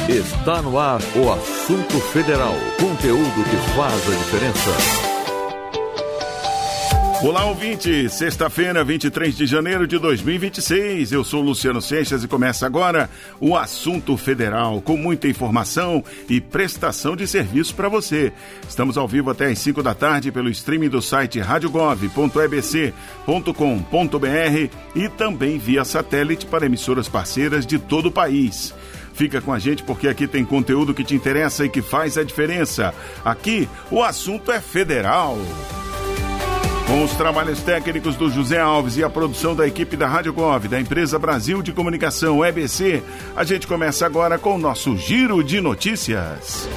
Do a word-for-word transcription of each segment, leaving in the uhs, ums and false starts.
Está no ar o Assunto Federal, conteúdo que faz a diferença. Olá, ouvinte! Sexta-feira, vinte e três de janeiro de dois mil e vinte e seis. Eu sou Luciano Seixas e começa agora o Assunto Federal, com muita informação e prestação de serviço para você. Estamos ao vivo até às cinco da tarde pelo streaming do site rádio gov ponto e b c ponto com ponto b r e também via satélite para emissoras parceiras de todo o país. Fica com a gente porque aqui tem conteúdo que te interessa e que faz a diferença. Aqui o assunto é federal. Com os trabalhos técnicos do José Alves e a produção da equipe da Rádio Gov, da Empresa Brasil de Comunicação, E B C, a gente começa agora com o nosso Giro de Notícias.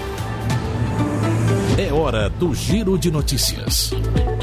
É hora do Giro de Notícias.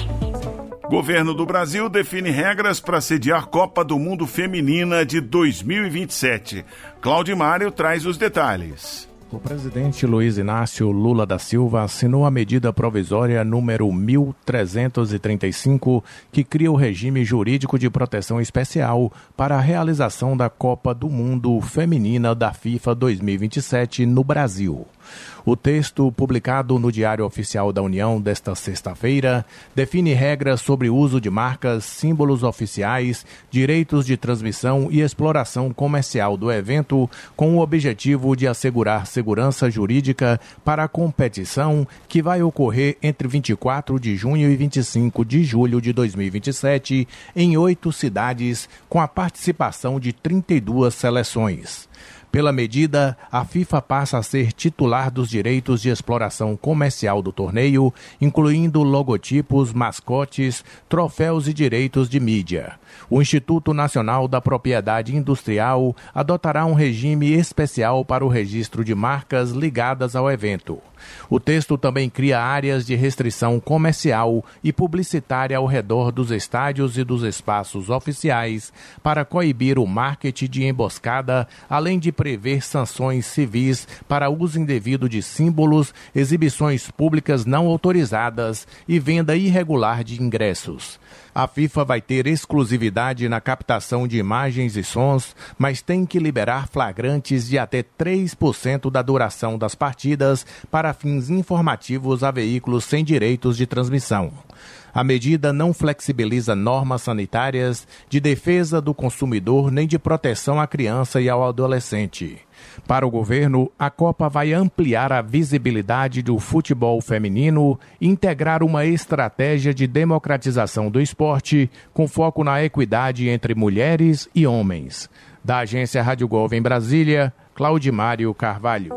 Governo do Brasil define regras para sediar Copa do Mundo Feminina de dois mil e vinte e sete. Claudimário traz os detalhes. O presidente Luiz Inácio Lula da Silva assinou a medida provisória número mil trezentos e trinta e cinco, que cria o regime jurídico de proteção especial para a realização da Copa do Mundo Feminina da FIFA dois mil e vinte e sete no Brasil. O texto, publicado no Diário Oficial da União desta sexta-feira, define regras sobre uso de marcas, símbolos oficiais, direitos de transmissão e exploração comercial do evento, com o objetivo de assegurar segurança jurídica para a competição que vai ocorrer entre vinte e quatro de junho e vinte e cinco de julho de dois mil e vinte e sete em oito cidades, com a participação de trinta e duas seleções. Pela medida, a FIFA passa a ser titular dos direitos de exploração comercial do torneio, incluindo logotipos, mascotes, troféus e direitos de mídia. O Instituto Nacional da Propriedade Industrial adotará um regime especial para o registro de marcas ligadas ao evento. O texto também cria áreas de restrição comercial e publicitária ao redor dos estádios e dos espaços oficiais para coibir o marketing de emboscada, além de prever sanções civis para uso indevido de símbolos, exibições públicas não autorizadas e venda irregular de ingressos. A FIFA vai ter exclusividade na captação de imagens e sons, mas tem que liberar flagrantes de até três por cento da duração das partidas para fins informativos a veículos sem direitos de transmissão. A medida não flexibiliza normas sanitárias, de defesa do consumidor nem de proteção à criança e ao adolescente. Para o governo, a Copa vai ampliar a visibilidade do futebol feminino e integrar uma estratégia de democratização do esporte com foco na equidade entre mulheres e homens. Da agência Rádio Gov em Brasília, Claudimário Carvalho.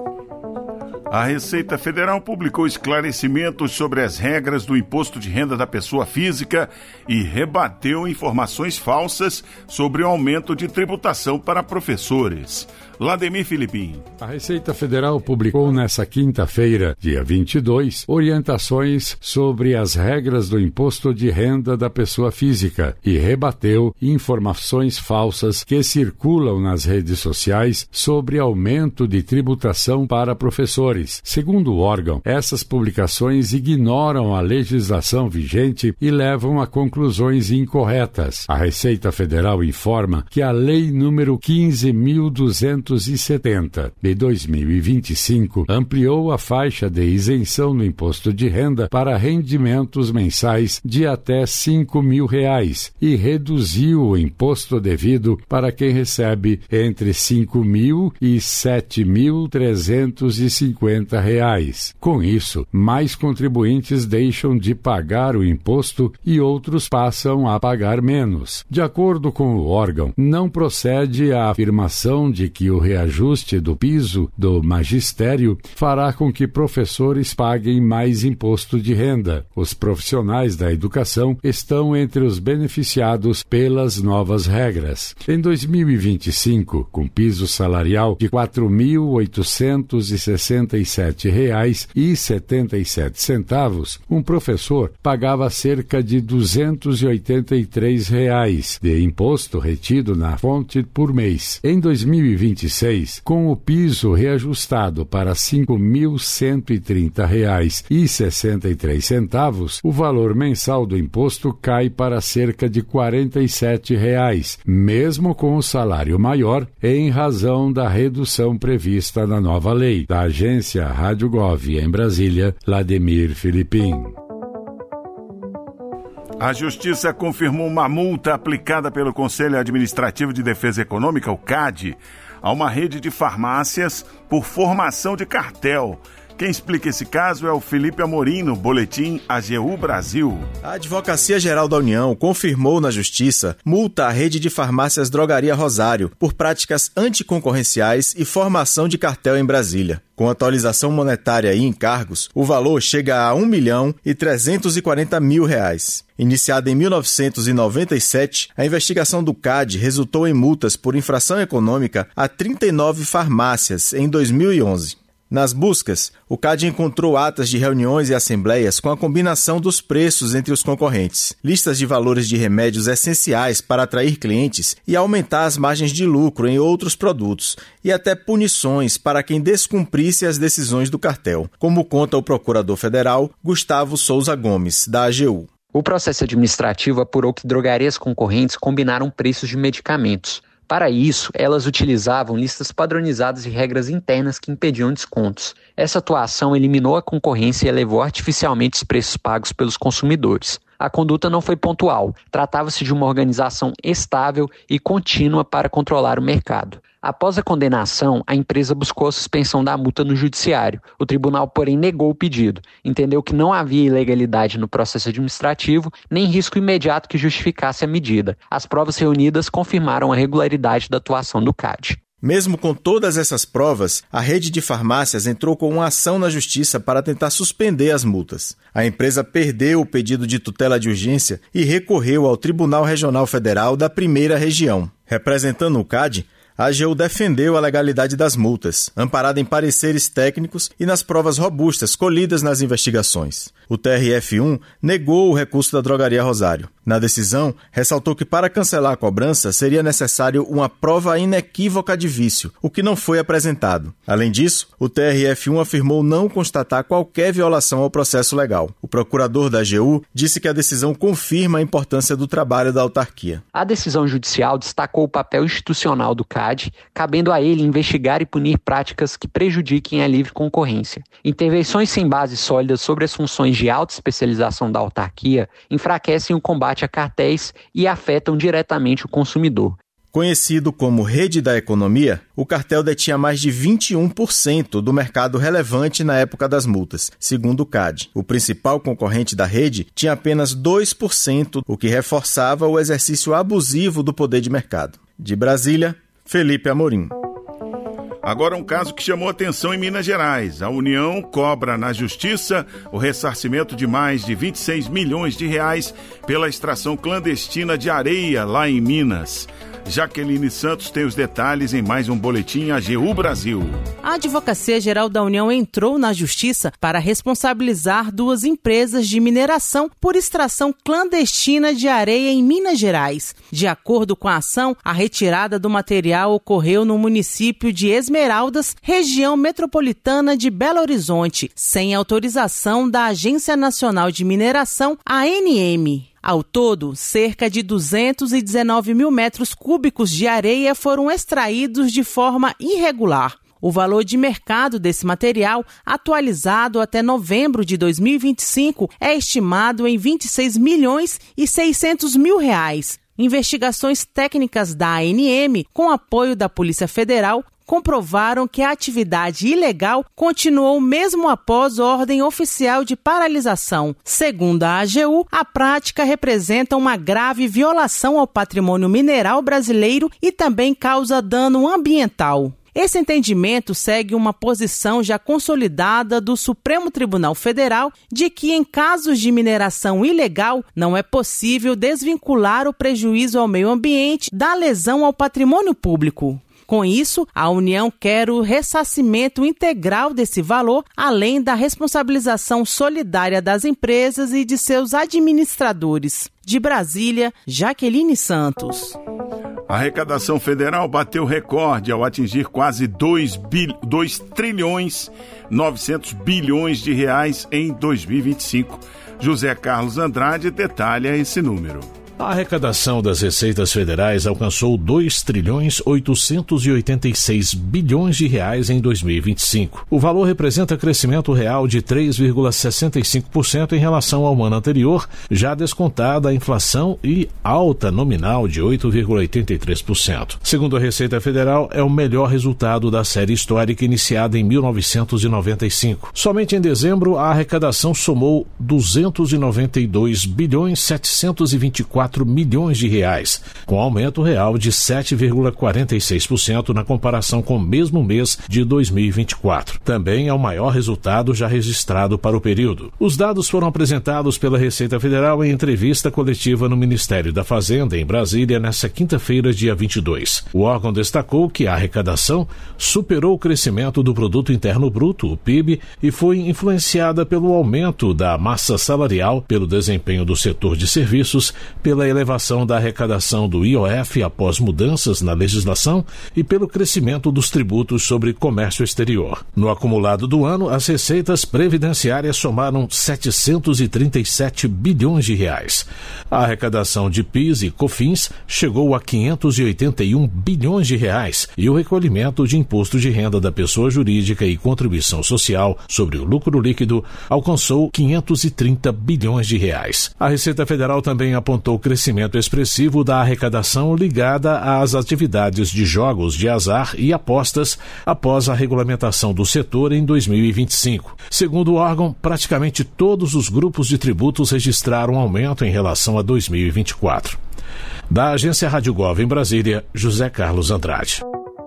A Receita Federal publicou esclarecimentos sobre as regras do imposto de renda da pessoa física e rebateu informações falsas sobre o aumento de tributação para professores. Lademir Filipim. A Receita Federal publicou nesta quinta-feira, dia vinte e dois, orientações sobre as regras do imposto de renda da pessoa física e rebateu informações falsas que circulam nas redes sociais sobre aumento de tributação para professores. Segundo o órgão, essas publicações ignoram a legislação vigente e levam a conclusões incorretas. A Receita Federal informa que a Lei número quinze mil duzentos e setenta de dois mil e vinte e cinco ampliou a faixa de isenção no imposto de renda para rendimentos mensais de até cinco mil reais e reduziu o imposto devido para quem recebe entre cinco mil e sete mil trezentos e cinquenta reais. Com isso, mais contribuintes deixam de pagar o imposto e outros passam a pagar menos. De acordo com o órgão, não procede a afirmação de que o reajuste do piso do magistério fará com que professores paguem mais imposto de renda. Os profissionais da educação estão entre os beneficiados pelas novas regras. Em dois mil e vinte e cinco, com piso salarial de quatro mil oitocentos e sessenta e sete reais e setenta e sete centavos, um professor pagava cerca de duzentos e oitenta e três reais de imposto retido na fonte por mês. Em dois mil e vinte e seis, com o piso reajustado para cinco mil cento e trinta reais e sessenta e três centavos, o valor mensal do imposto cai para cerca de quarenta e sete reais, mesmo com o salário maior, em razão da redução prevista na nova lei. Da agência Rádio Gov em Brasília, Vladimir Filipim. A Justiça confirmou uma multa aplicada pelo Conselho Administrativo de Defesa Econômica, o C A D, a uma rede de farmácias por formação de cartel. Quem explica esse caso é o Felipe Amorim, no boletim A G U Brasil. A Advocacia Geral da União confirmou na Justiça multa à rede de farmácias Drogaria Rosário por práticas anticoncorrenciais e formação de cartel em Brasília. Com atualização monetária e encargos, o valor chega a um milhão e trezentos e quarenta mil reais. Iniciada em mil novecentos e noventa e sete, a investigação do C A D resultou em multas por infração econômica a trinta e nove farmácias em dois mil e onze. Nas buscas, o C A D encontrou atas de reuniões e assembleias com a combinação dos preços entre os concorrentes, listas de valores de remédios essenciais para atrair clientes e aumentar as margens de lucro em outros produtos, e até punições para quem descumprisse as decisões do cartel, como conta o procurador federal Gustavo Souza Gomes, da A G U. O processo administrativo apurou que drogarias concorrentes combinaram preços de medicamentos. Para isso, elas utilizavam listas padronizadas e regras internas que impediam descontos. Essa atuação eliminou a concorrência e elevou artificialmente os preços pagos pelos consumidores. A conduta não foi pontual, tratava-se de uma organização estável e contínua para controlar o mercado. Após a condenação, a empresa buscou a suspensão da multa no judiciário. O tribunal, porém, negou o pedido. Entendeu que não havia ilegalidade no processo administrativo, nem risco imediato que justificasse a medida. As provas reunidas confirmaram a regularidade da atuação do C A D. Mesmo com todas essas provas, a rede de farmácias entrou com uma ação na Justiça para tentar suspender as multas. A empresa perdeu o pedido de tutela de urgência e recorreu ao Tribunal Regional Federal da Primeira Região. Representando o C A D, a A G U defendeu a legalidade das multas, amparada em pareceres técnicos e nas provas robustas colhidas nas investigações. O T R F um negou o recurso da Drogaria Rosário. Na decisão, ressaltou que para cancelar a cobrança seria necessário uma prova inequívoca de vício, o que não foi apresentado. Além disso, o T R F um afirmou não constatar qualquer violação ao processo legal. O procurador da A G U disse que a decisão confirma a importância do trabalho da autarquia. A decisão judicial destacou o papel institucional do C A D, cabendo a ele investigar e punir práticas que prejudiquem a livre concorrência. Intervenções sem base sólida sobre as funções de alta especialização da autarquia enfraquecem o combate a cartéis e afetam diretamente o consumidor. Conhecido como Rede da Economia, o cartel detinha mais de vinte e um por cento do mercado relevante na época das multas, segundo o C A D. O principal concorrente da rede tinha apenas dois por cento, o que reforçava o exercício abusivo do poder de mercado. De Brasília, Felipe Amorim. Agora um caso que chamou atenção em Minas Gerais. A União cobra na Justiça o ressarcimento de mais de vinte e seis milhões de reais pela extração clandestina de areia lá em Minas. Jaqueline Santos tem os detalhes em mais um boletim A G U Brasil. A Advocacia Geral da União entrou na Justiça para responsabilizar duas empresas de mineração por extração clandestina de areia em Minas Gerais. De acordo com a ação, a retirada do material ocorreu no município de Esmeraldas, região metropolitana de Belo Horizonte, sem autorização da Agência Nacional de Mineração, a A N M. Ao todo, cerca de duzentos e dezenove mil metros cúbicos de areia foram extraídos de forma irregular. O valor de mercado desse material, atualizado até novembro de dois mil e vinte e cinco, é estimado em vinte e seis milhões e seiscentos mil reais. Investigações técnicas da A N M, com apoio da Polícia Federal, comprovaram que a atividade ilegal continuou mesmo após ordem oficial de paralisação. Segundo a A G U, a prática representa uma grave violação ao patrimônio mineral brasileiro e também causa dano ambiental. Esse entendimento segue uma posição já consolidada do Supremo Tribunal Federal de que, em casos de mineração ilegal, não é possível desvincular o prejuízo ao meio ambiente da lesão ao patrimônio público. Com isso, a União quer o ressarcimento integral desse valor, além da responsabilização solidária das empresas e de seus administradores. De Brasília, Jaqueline Santos. A arrecadação federal bateu recorde ao atingir quase dois trilhões e novecentos bilhões de reais em dois mil e vinte e cinco. José Carlos Andrade detalha esse número. A arrecadação das receitas federais alcançou dois trilhões oitocentos e oitenta e seis bilhões de reais em dois mil e vinte e cinco. O valor representa crescimento real de três vírgula sessenta e cinco por cento em relação ao ano anterior, já descontada a inflação e alta nominal de oito vírgula oitenta e três por cento. Segundo a Receita Federal, é o melhor resultado da série histórica iniciada em mil novecentos e noventa e cinco. Somente em dezembro, a arrecadação somou duzentos e noventa e dois bilhões setecentos e vinte e quatro milhões de reais, com aumento real de sete vírgula quarenta e seis por cento na comparação com o mesmo mês de dois mil e vinte e quatro. Também é o maior resultado já registrado para o período. Os dados foram apresentados pela Receita Federal em entrevista coletiva no Ministério da Fazenda, em Brasília, nesta quinta-feira, dia vinte e dois. O órgão destacou que a arrecadação superou o crescimento do Produto Interno Bruto, o P I B, e foi influenciada pelo aumento da massa salarial, pelo desempenho do setor de serviços, pela elevação da arrecadação do I O F após mudanças na legislação e pelo crescimento dos tributos sobre comércio exterior. No acumulado do ano, as receitas previdenciárias somaram setecentos e trinta e sete bilhões de reais. A arrecadação de P I S e COFINS chegou a quinhentos e oitenta e um bilhões de reais e o recolhimento de imposto de renda da pessoa jurídica e contribuição social sobre o lucro líquido alcançou quinhentos e trinta bilhões de reais. A Receita Federal também apontou crescimento expressivo da arrecadação ligada às atividades de jogos de azar e apostas após a regulamentação do setor em dois mil e vinte e cinco. Segundo o órgão, praticamente todos os grupos de tributos registraram aumento em relação a dois mil e vinte e quatro. Da Agência Rádio Gov em Brasília, José Carlos Andrade.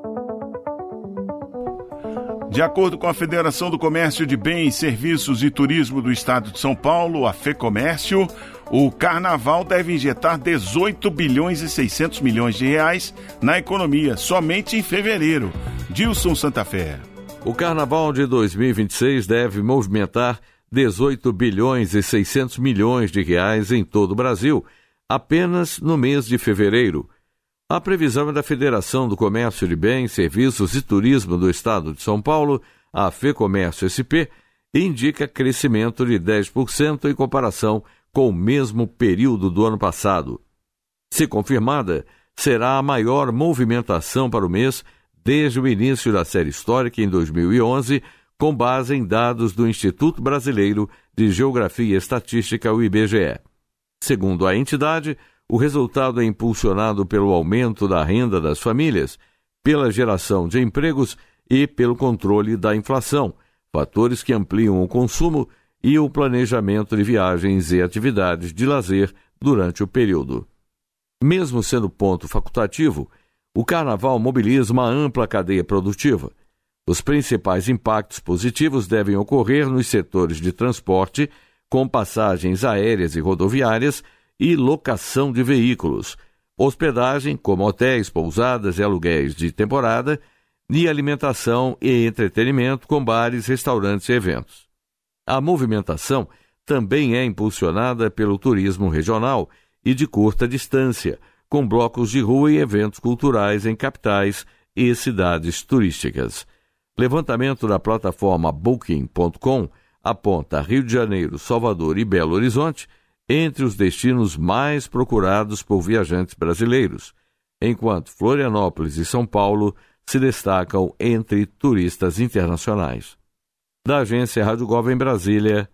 De acordo com a Federação do Comércio de Bens, Serviços e Turismo do Estado de São Paulo, a FEComércio, o Carnaval deve injetar dezoito bilhões e seiscentos milhões de reais na economia, somente em fevereiro. Dilson Santa Fé. O Carnaval de dois mil e vinte e seis deve movimentar dezoito bilhões e seiscentos milhões de reais em todo o Brasil, apenas no mês de fevereiro. A previsão é da Federação do Comércio de Bens, Serviços e Turismo do Estado de São Paulo, a FEComércio S P, indica crescimento de dez por cento em comparação com o mesmo período do ano passado. Se confirmada, será a maior movimentação para o mês desde o início da série histórica em dois mil e onze, com base em dados do Instituto Brasileiro de Geografia e Estatística, o I B G E. Segundo a entidade, o resultado é impulsionado pelo aumento da renda das famílias, pela geração de empregos e pelo controle da inflação, fatores que ampliam o consumo e o planejamento de viagens e atividades de lazer durante o período. Mesmo sendo ponto facultativo, o Carnaval mobiliza uma ampla cadeia produtiva. Os principais impactos positivos devem ocorrer nos setores de transporte, com passagens aéreas e rodoviárias, e locação de veículos, hospedagem, como hotéis, pousadas e aluguéis de temporada, e alimentação e entretenimento, com bares, restaurantes e eventos. A movimentação também é impulsionada pelo turismo regional e de curta distância, com blocos de rua e eventos culturais em capitais e cidades turísticas. Levantamento da plataforma Booking ponto com aponta Rio de Janeiro, Salvador e Belo Horizonte entre os destinos mais procurados por viajantes brasileiros, enquanto Florianópolis e São Paulo se destacam entre turistas internacionais. Da Agência Rádio Gov em Brasília,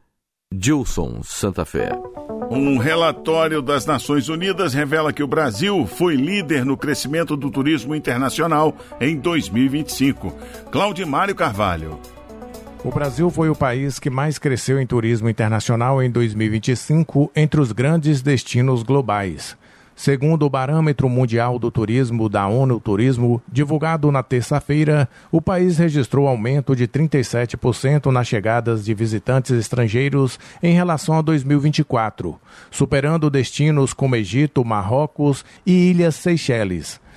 Dilson Santa Fé. Um relatório das Nações Unidas revela que o Brasil foi líder no crescimento do turismo internacional em dois mil e vinte e cinco. Claudimário Carvalho. O Brasil foi o país que mais cresceu em turismo internacional em dois mil e vinte e cinco entre os grandes destinos globais. Segundo o Parâmetro Mundial do Turismo da ONU Turismo, divulgado na terça-feira, o país registrou aumento de trinta e sete por cento nas chegadas de visitantes estrangeiros em relação a dois mil e vinte e quatro, superando destinos como Egito, Marrocos e Ilhas Seychelles.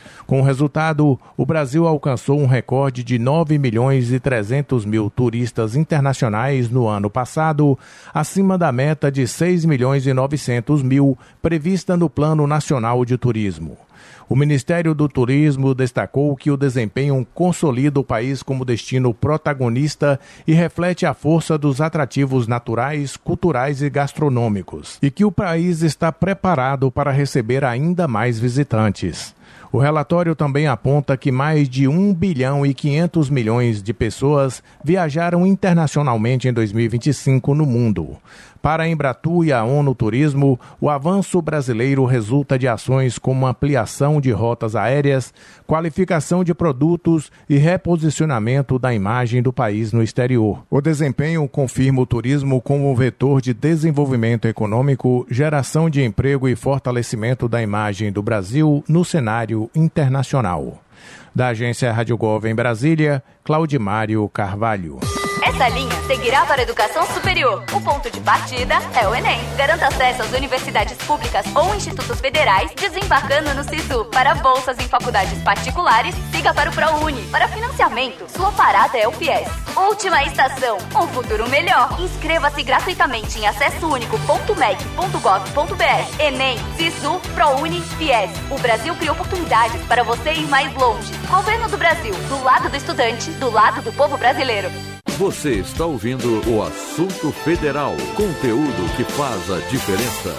Com o resultado, o Brasil alcançou um recorde de nove milhões e trezentos mil turistas internacionais no ano passado, acima da meta de seis milhões e novecentos mil prevista no Plano Nacional de Turismo. O Ministério do Turismo destacou que o desempenho consolida o país como destino protagonista e reflete a força dos atrativos naturais, culturais e gastronômicos, e que o país está preparado para receber ainda mais visitantes. O relatório também aponta que mais de um bilhão e quinhentos milhões de pessoas viajaram internacionalmente em dois mil e vinte e cinco no mundo. Para a Embratur e a ONU Turismo, o avanço brasileiro resulta de ações como ampliação de rotas aéreas, qualificação de produtos e reposicionamento da imagem do país no exterior. O desempenho confirma o turismo como vetor de desenvolvimento econômico, geração de emprego e fortalecimento da imagem do Brasil no cenário internacional. Da agência Rádio Gov em Brasília, Claudimário Carvalho. Essa linha seguirá para a educação superior. O ponto de partida é o Enem. Garanta acesso às universidades públicas ou institutos federais, desembarcando no SISU. Para bolsas em faculdades particulares, siga para o ProUni. Para financiamento, sua parada é o FIES. Última estação, um futuro melhor. Inscreva-se gratuitamente em acesso único ponto mec ponto gov ponto br. Enem, SISU, ProUni, FIES. O Brasil cria oportunidades para você ir mais longe. Governo do Brasil, do lado do estudante, do lado do povo brasileiro. Você está ouvindo o Assunto Federal, conteúdo que faz a diferença.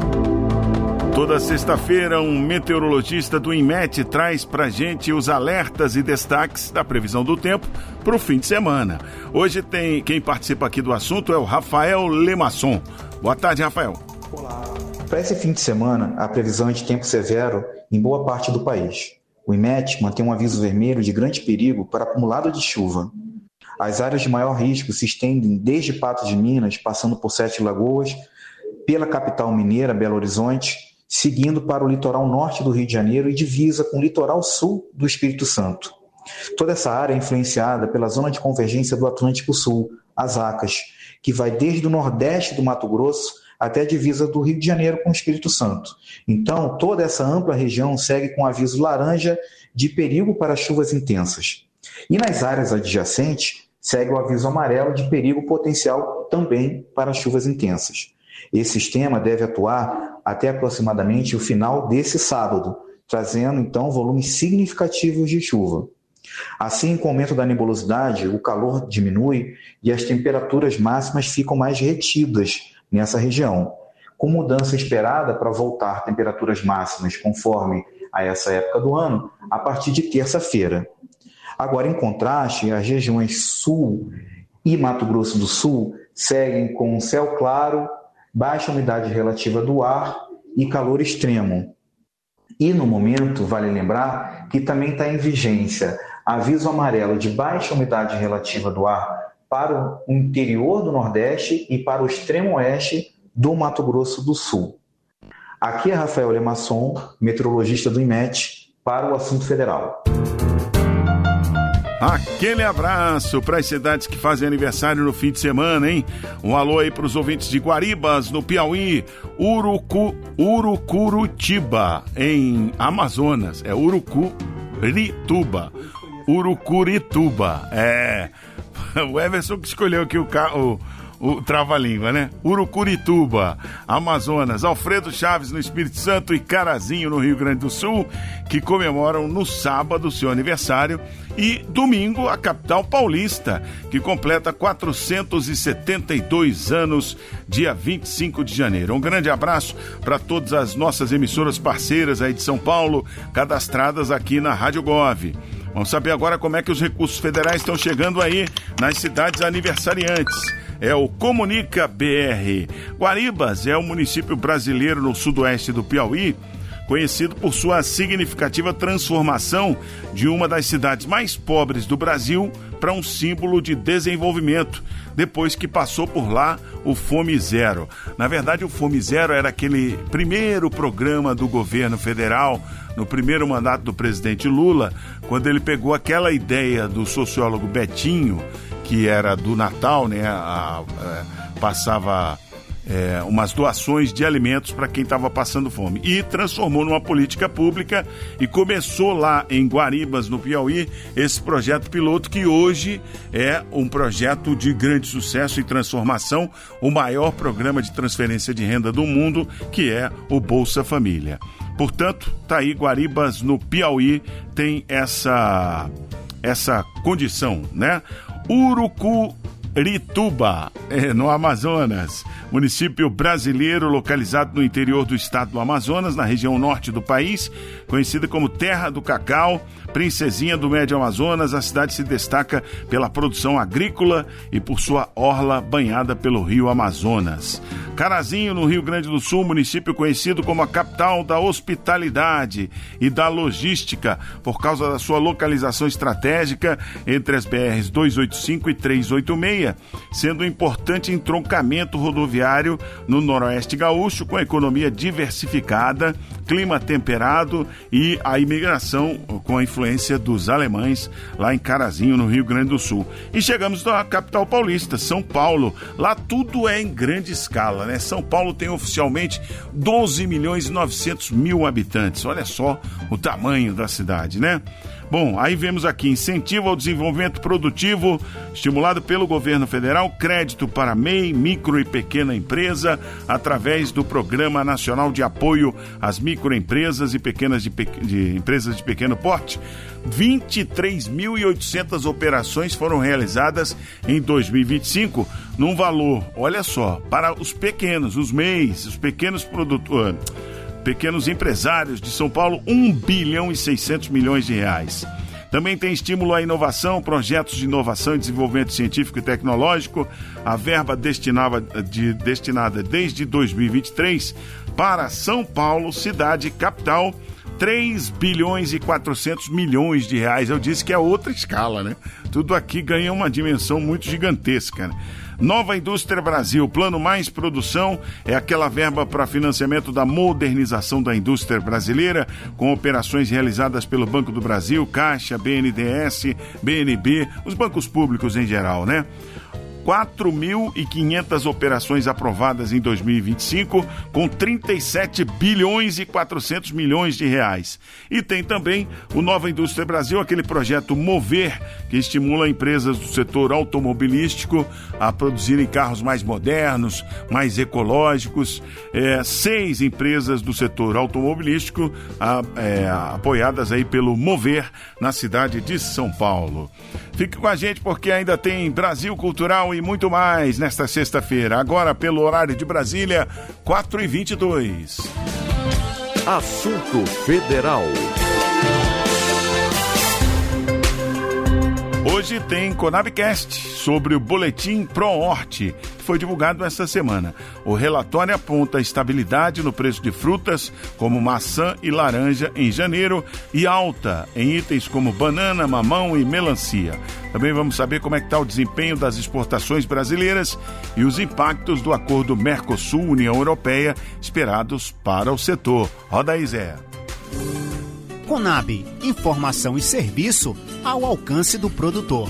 Toda sexta-feira, um meteorologista do INMET traz pra gente os alertas e destaques da previsão do tempo para o fim de semana. Hoje tem quem participa aqui do assunto é o Rafael Lemasson. Boa tarde, Rafael. Olá. Para esse fim de semana, a previsão é de tempo severo em boa parte do país. O INMET mantém um aviso vermelho de grande perigo para acumulado de chuva. As áreas de maior risco se estendem desde Patos de Minas, passando por Sete Lagoas, pela capital mineira, Belo Horizonte, seguindo para o litoral norte do Rio de Janeiro e divisa com o litoral sul do Espírito Santo. Toda essa área é influenciada pela zona de convergência do Atlântico Sul, as ACAS, que vai desde o nordeste do Mato Grosso até a divisa do Rio de Janeiro com o Espírito Santo. Então, toda essa ampla região segue com aviso laranja de perigo para chuvas intensas. E nas áreas adjacentes, segue o aviso amarelo de perigo potencial também para chuvas intensas. Esse sistema deve atuar até aproximadamente o final desse sábado, trazendo então volumes significativos de chuva. Assim, com o aumento da nebulosidade, o calor diminui e as temperaturas máximas ficam mais retidas nessa região, com mudança esperada para voltar temperaturas máximas conforme a essa época do ano, a partir de terça-feira. Agora, em contraste, as regiões Sul e Mato Grosso do Sul seguem com céu claro, baixa umidade relativa do ar e calor extremo. E, no momento, vale lembrar que também está em vigência aviso amarelo de baixa umidade relativa do ar para o interior do Nordeste e para o extremo oeste do Mato Grosso do Sul. Aqui é Rafael Lemasson, meteorologista do INMET, para o Assunto Federal. Aquele abraço para as cidades que fazem aniversário no fim de semana, hein? Um alô aí para os ouvintes de Guaribas, no Piauí, Urucu, Urucuritiba, em Amazonas. É Urucurituba. Urucurituba, é. O Everson que escolheu aqui o carro. O trava-língua, né? Urucurituba, Amazonas, Alfredo Chaves no Espírito Santo e Carazinho no Rio Grande do Sul, que comemoram no sábado seu aniversário, e domingo a capital paulista, que completa quatrocentos e setenta e dois anos, dia vinte e cinco de janeiro. Um grande abraço para todas as nossas emissoras parceiras aí de São Paulo, cadastradas aqui na Rádio Gov. Vamos saber agora como é que os recursos federais estão chegando aí nas cidades aniversariantes. É o Comunica B R. Guaribas é um município brasileiro no sudoeste do Piauí, conhecido por sua significativa transformação de uma das cidades mais pobres do Brasil para um símbolo de desenvolvimento, depois que passou por lá o Fome Zero. Na verdade, o Fome Zero era aquele primeiro programa do governo federal, no primeiro mandato do presidente Lula, quando ele pegou aquela ideia do sociólogo Betinho, que era do Natal, né? A, a, passava é, umas doações de alimentos para quem estava passando fome. E transformou numa política pública e começou lá em Guaribas, no Piauí, esse projeto piloto que hoje é um projeto de grande sucesso e transformação, o maior programa de transferência de renda do mundo, que é o Bolsa Família. Portanto, tá aí, Guaribas, no Piauí, tem essa, essa condição, né? Urucurituba, é, no Amazonas, município brasileiro localizado no interior do estado do Amazonas, na região norte do país, conhecida como Terra do Cacau, princesinha do Médio Amazonas. A cidade se destaca pela produção agrícola e por sua orla banhada pelo rio Amazonas. Carazinho, no Rio Grande do Sul, município conhecido como a capital da hospitalidade e da logística, por causa da sua localização estratégica entre as B Rs duzentos e oitenta e cinco e trezentos e oitenta e seis, sendo um importante entroncamento rodoviário no noroeste gaúcho, com a economia diversificada, clima temperado e a imigração com a influência dos alemães lá em Carazinho, no Rio Grande do Sul. E chegamos na capital paulista, São Paulo. Lá tudo é em grande escala, né? São Paulo tem oficialmente doze milhões e novecentos mil habitantes. Olha só o tamanho da cidade, né? Bom, aí vemos aqui, incentivo ao desenvolvimento produtivo, estimulado pelo governo federal, crédito para M E I, micro e pequena empresa, através do Programa Nacional de Apoio às Microempresas e Pequenas de, pe... de Empresas de Pequeno Porte. vinte e três mil e oitocentas operações foram realizadas em dois mil e vinte e cinco, num valor, olha só, para os pequenos, os M E Is, os pequenos produtores, pequenos empresários de São Paulo, um bilhão e seiscentos milhões de reais. Também tem estímulo à inovação, projetos de inovação e desenvolvimento científico e tecnológico. A verba destinava, de, destinada desde dois mil e vinte e três para São Paulo, cidade capital, três bilhões e quatrocentos milhões de reais. Eu disse que é outra escala, né? Tudo aqui ganha uma dimensão muito gigantesca, né? Nova Indústria Brasil, Plano Mais Produção, é aquela verba para financiamento da modernização da indústria brasileira, com operações realizadas pelo Banco do Brasil, Caixa, B N D E S, B N B, os bancos públicos em geral, né? quatro mil e quinhentas operações aprovadas em dois mil e vinte e cinco, com trinta e sete bilhões e quatrocentos milhões de reais. E tem também o Nova Indústria Brasil, aquele projeto Mover, que estimula empresas do setor automobilístico a produzirem carros mais modernos, mais ecológicos. É, seis empresas do setor automobilístico a, é, apoiadas aí pelo Mover, na cidade de São Paulo. Fique com a gente porque ainda tem Brasil Cultural e muito mais nesta sexta-feira. Agora, pelo horário de Brasília, quatro e vinte e dois. Assunto Federal. Hoje tem Conabcast sobre o boletim ProHort, que foi divulgado esta semana. O relatório aponta estabilidade no preço de frutas, como maçã e laranja, em janeiro, e alta em itens como banana, mamão e melancia. Também vamos saber como é que está o desempenho das exportações brasileiras e os impactos do acordo Mercosul-União Europeia esperados para o setor. Roda aí, Zé. Conab, informação e serviço ao alcance do produtor.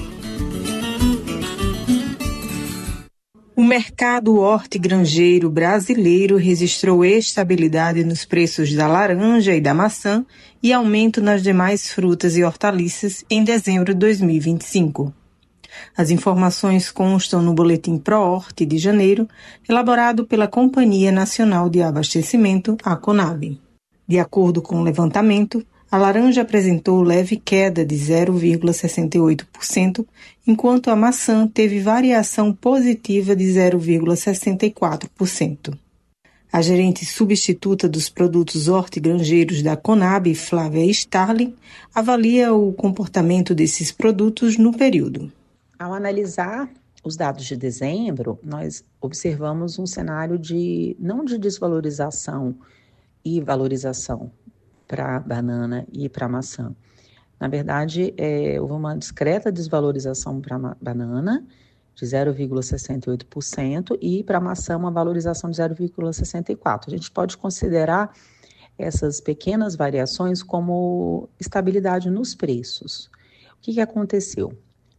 O mercado hortigranjeiro brasileiro registrou estabilidade nos preços da laranja e da maçã e aumento nas demais frutas e hortaliças em dezembro de dois mil e vinte e cinco. As informações constam no Boletim ProHort de janeiro, elaborado pela Companhia Nacional de Abastecimento, a Conab. De acordo com o levantamento, a laranja apresentou leve queda de zero vírgula sessenta e oito por cento, enquanto a maçã teve variação positiva de zero vírgula sessenta e quatro por cento. A gerente substituta dos produtos hortigranjeiros da Conab, Flávia Starling, avalia o comportamento desses produtos no período. Ao analisar os dados de dezembro, nós observamos um cenário de não de desvalorização e valorização para a banana e para a maçã. Na verdade, é, houve uma discreta desvalorização para a banana, de zero vírgula sessenta e oito por cento, e para a maçã uma valorização de zero vírgula sessenta e quatro por cento. A gente pode considerar essas pequenas variações como estabilidade nos preços. O que, que aconteceu?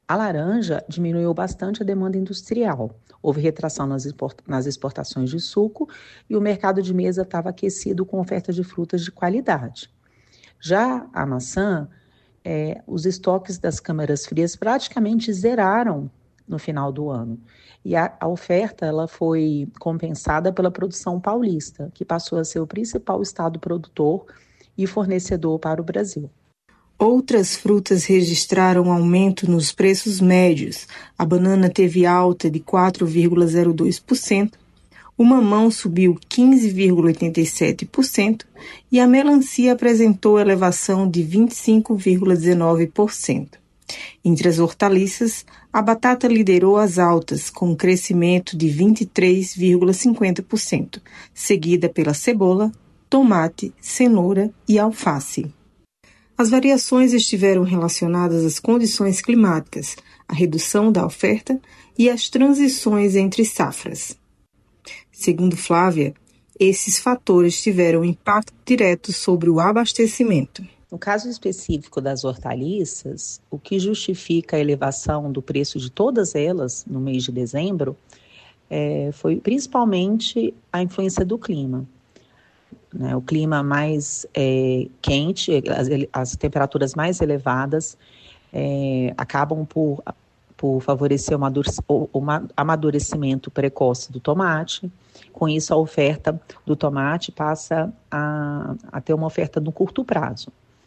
A laranja diminuiu bastante a demanda industrial. Houve retração nas exportações de suco e o mercado de mesa estava aquecido com oferta de frutas de qualidade. Já a maçã, é, os estoques das câmaras frias praticamente zeraram no final do ano. E a, a oferta ela foi compensada pela produção paulista, que passou a ser o principal estado produtor e fornecedor para o Brasil. Outras frutas registraram aumento nos preços médios. A banana teve alta de quatro vírgula zero dois por cento, o mamão subiu quinze vírgula oitenta e sete por cento e a melancia apresentou elevação de vinte e cinco vírgula dezenove por cento. Entre as hortaliças, a batata liderou as altas, com um crescimento de vinte e três vírgula cinquenta por cento, seguida pela cebola, tomate, cenoura e alface. As variações estiveram relacionadas às condições climáticas, à redução da oferta e às transições entre safras. Segundo Flávia, esses fatores tiveram impacto direto sobre o abastecimento. No caso específico das hortaliças, o que justifica a elevação do preço de todas elas no mês de dezembro é, foi principalmente a influência do clima. Né, o clima mais é, quente, as, as temperaturas mais elevadas é, acabam por, por favorecer o, o amadurecimento precoce do tomate. Com isso, a oferta do tomate passa a, a ter uma oferta no curto prazo.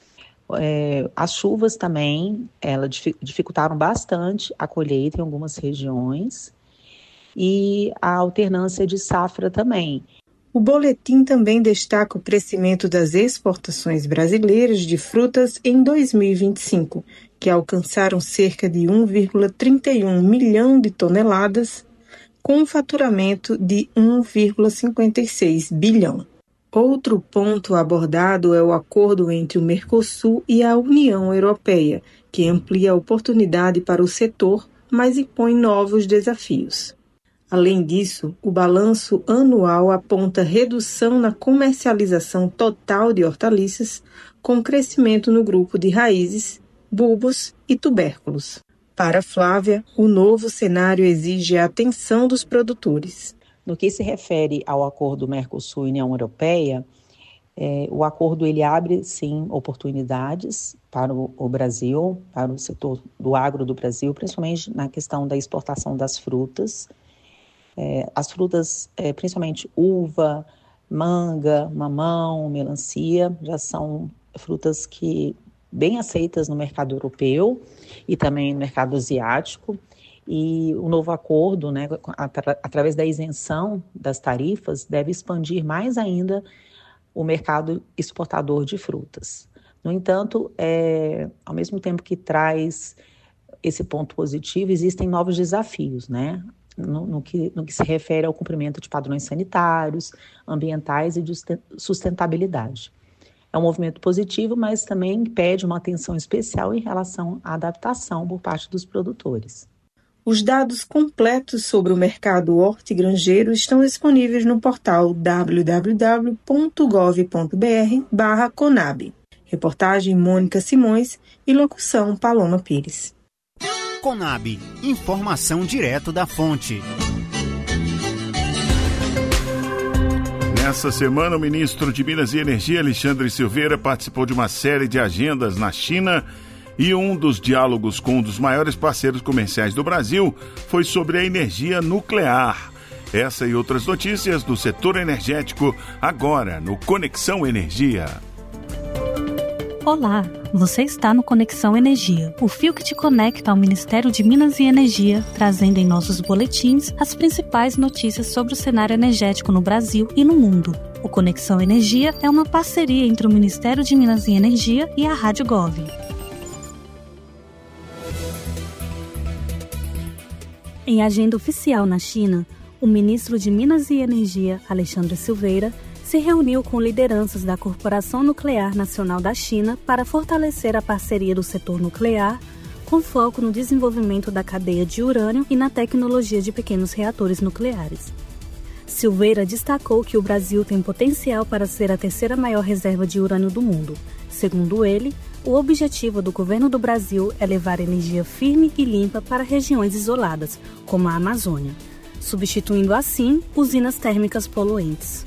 É, as chuvas também ela, dificultaram bastante a colheita em algumas regiões e a alternância de safra também. O boletim também destaca o crescimento das exportações brasileiras de frutas em dois mil e vinte e cinco, que alcançaram cerca de um vírgula trinta e um milhão de toneladas, com um faturamento de um vírgula cinquenta e seis bilhão. Outro ponto abordado é o acordo entre o Mercosul e a União Europeia, que amplia a oportunidade para o setor, mas impõe novos desafios. Além disso, o balanço anual aponta redução na comercialização total de hortaliças, com crescimento no grupo de raízes, bulbos e tubérculos. Para Flávia, o novo cenário exige a atenção dos produtores. No que se refere ao acordo Mercosul e União Europeia, é, o acordo ele abre, sim, oportunidades para o, o Brasil, para o setor do agro do Brasil, principalmente na questão da exportação das frutas. É, as frutas, é, principalmente uva, manga, mamão, melancia, já são frutas que bem aceitas no mercado europeu e também no mercado asiático. E o novo acordo, né, atra- através da isenção das tarifas, deve expandir mais ainda o mercado exportador de frutas. No entanto, é, ao mesmo tempo que traz esse ponto positivo, existem novos desafios, né? No, no, que, no que se refere ao cumprimento de padrões sanitários, ambientais e de sustentabilidade. É um movimento positivo, mas também pede uma atenção especial em relação à adaptação por parte dos produtores. Os dados completos sobre o mercado hortigranjeiro estão disponíveis no portal w w w ponto gov ponto b r barra conab. Reportagem Mônica Simões e locução Paloma Pires. Conab, informação direto da fonte. Nessa semana, o ministro de Minas e Energia, Alexandre Silveira, participou de uma série de agendas na China e um dos diálogos com um dos maiores parceiros comerciais do Brasil foi sobre a energia nuclear. Essa e outras notícias do setor energético agora no Conexão Energia. Olá, você está no Conexão Energia, o fio que te conecta ao Ministério de Minas e Energia, trazendo em nossos boletins as principais notícias sobre o cenário energético no Brasil e no mundo. O Conexão Energia é uma parceria entre o Ministério de Minas e Energia e a Rádio Gov. Em agenda oficial na China, o ministro de Minas e Energia, Alexandre Silveira, se reuniu com lideranças da Corporação Nuclear Nacional da China para fortalecer a parceria do setor nuclear, com foco no desenvolvimento da cadeia de urânio e na tecnologia de pequenos reatores nucleares. Silveira destacou que o Brasil tem potencial para ser a terceira maior reserva de urânio do mundo. Segundo ele, O objetivo do governo do Brasil é levar energia firme e limpa para regiões isoladas, como a Amazônia, substituindo assim usinas térmicas poluentes.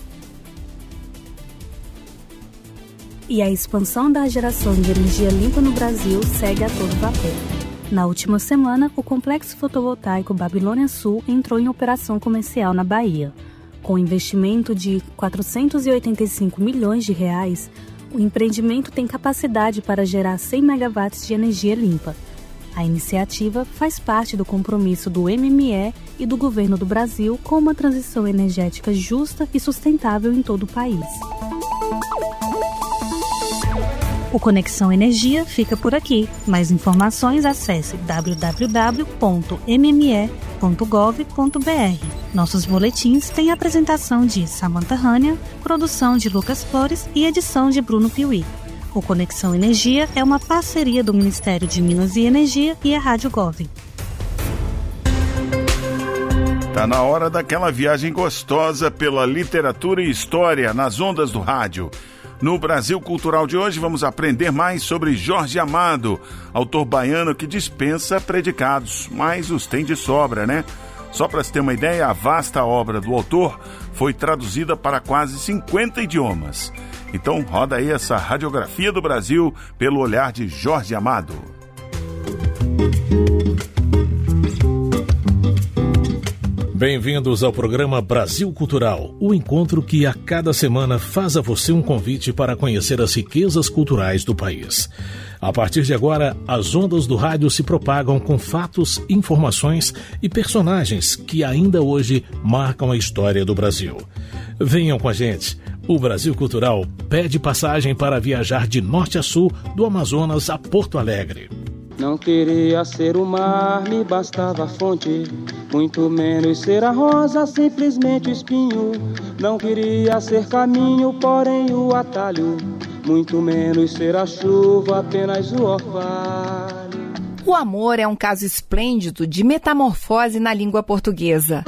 E a expansão da geração de energia limpa no Brasil segue a todo vapor. Na última semana, o complexo fotovoltaico Babilônia Sul entrou em operação comercial na Bahia. Com investimento de quatrocentos e oitenta e cinco milhões de reais, o empreendimento tem capacidade para gerar cem megawatts de energia limpa. A iniciativa faz parte do compromisso do M M E e do governo do Brasil com uma transição energética justa e sustentável em todo o país. O Conexão Energia fica por aqui. Mais informações, acesse w w w ponto m m e ponto gov ponto b r. Nossos boletins têm apresentação de Samantha Hania, produção de Lucas Flores e edição de Bruno Piuí. O Conexão Energia é uma parceria do Ministério de Minas e Energia e a Rádio Gov. Tá na hora daquela viagem gostosa pela literatura e história nas ondas do rádio. No Brasil Cultural de hoje vamos aprender mais sobre Jorge Amado, autor baiano que dispensa predicados, mas os tem de sobra, né? Só para se ter uma ideia, a vasta obra do autor foi traduzida para quase cinquenta idiomas. Então roda aí essa radiografia do Brasil pelo olhar de Jorge Amado. Bem-vindos ao programa Brasil Cultural, o encontro que a cada semana faz a você um convite para conhecer as riquezas culturais do país. A partir de agora, as ondas do rádio se propagam com fatos, informações e personagens que ainda hoje marcam a história do Brasil. Venham com a gente. O Brasil Cultural pede passagem para viajar de norte a sul, do Amazonas a Porto Alegre. Não queria ser o mar, me bastava a fonte, muito menos ser a rosa, simplesmente o espinho. Não queria ser caminho, porém o atalho, muito menos ser a chuva, apenas o orvalho. O amor é um caso esplêndido de metamorfose na língua portuguesa.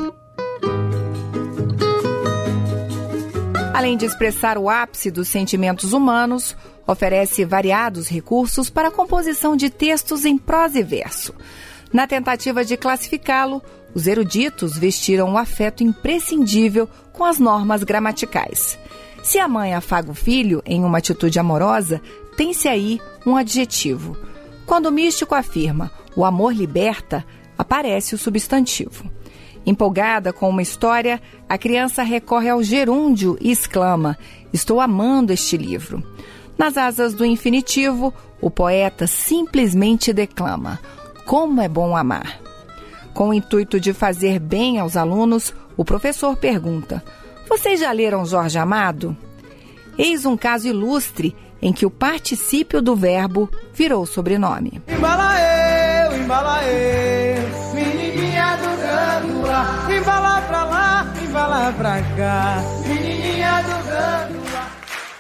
Além de expressar o ápice dos sentimentos humanos, oferece variados recursos para a composição de textos em prosa e verso. Na tentativa de classificá-lo, os eruditos vestiram o afeto imprescindível com as normas gramaticais. Se a mãe afaga o filho em uma atitude amorosa, tem-se aí um adjetivo. Quando o místico afirma "o amor liberta", aparece o substantivo. Empolgada com uma história, a criança recorre ao gerúndio e exclama: "Estou amando este livro". Nas asas do infinitivo, o poeta simplesmente declama: "Como é bom amar". Com o intuito de fazer bem aos alunos, o professor pergunta: "Vocês já leram Jorge Amado?" Eis um caso ilustre em que o particípio do verbo virou sobrenome. Embala eu, embala eu, menininha do Gandula, embala pra lá, embala pra cá, menininha do Gandula.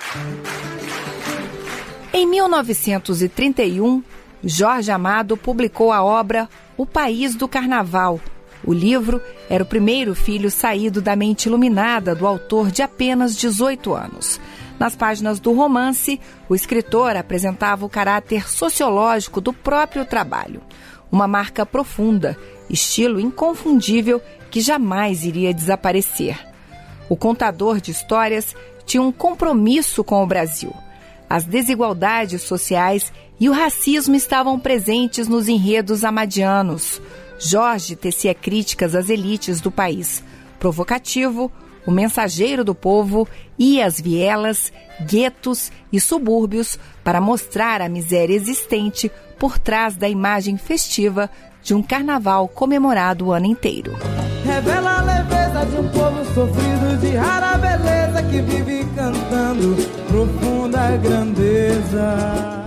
Em mil novecentos e trinta e um, Jorge Amado publicou a obra O País do Carnaval. O livro era o primeiro filho saído da mente iluminada do autor de apenas dezoito anos. Nas páginas do romance, o escritor apresentava o caráter sociológico do próprio trabalho. Uma marca profunda, estilo inconfundível que jamais iria desaparecer. O contador de histórias tinha um compromisso com o Brasil. As desigualdades sociais e o racismo estavam presentes nos enredos amadianos. Jorge tecia críticas às elites do país. Provocativo, o mensageiro do povo ia às vielas, guetos e subúrbios para mostrar a miséria existente por trás da imagem festiva de um carnaval comemorado o ano inteiro. Revela a leveza de um povo sofrido, de rara beleza que vive cantando profunda grandeza.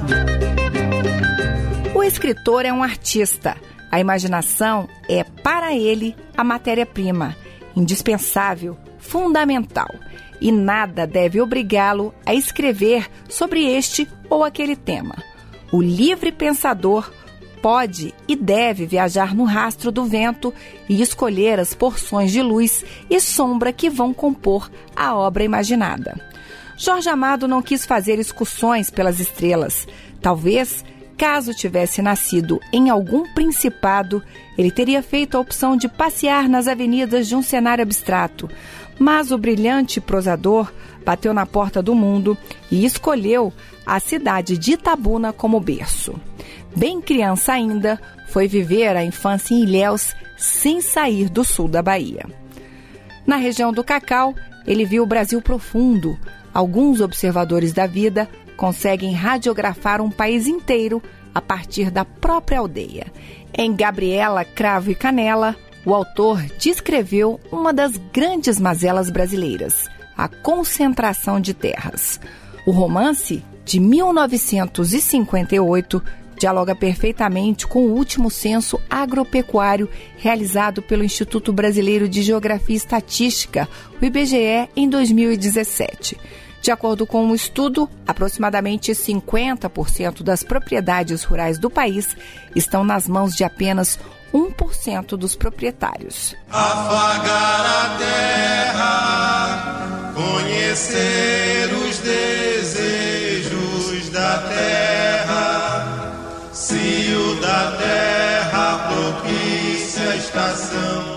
O escritor é um artista. A imaginação é, para ele, a matéria-prima, indispensável, fundamental, e nada deve obrigá-lo a escrever sobre este ou aquele tema. O livre pensador pode e deve viajar no rastro do vento e escolher as porções de luz e sombra que vão compor a obra imaginada. Jorge Amado não quis fazer excursões pelas estrelas. Talvez, caso tivesse nascido em algum principado, ele teria feito a opção de passear nas avenidas de um cenário abstrato. Mas o brilhante prosador bateu na porta do mundo e escolheu a cidade de Itabuna como berço. Bem criança ainda, foi viver a infância em Ilhéus sem sair do sul da Bahia. Na região do Cacau, ele viu o Brasil profundo. Alguns observadores da vida conseguem radiografar um país inteiro a partir da própria aldeia. Em Gabriela, Cravo e Canela, o autor descreveu uma das grandes mazelas brasileiras, a concentração de terras. O romance, de mil novecentos e cinquenta e oito, dialoga perfeitamente com o último censo agropecuário realizado pelo Instituto Brasileiro de Geografia e Estatística, o I B G E, em dois mil e dezessete. De acordo com um estudo, aproximadamente cinquenta por cento das propriedades rurais do país estão nas mãos de apenas um por cento dos proprietários. Afagar a terra, conhecer os desejos da terra, se o da terra propicia a estação.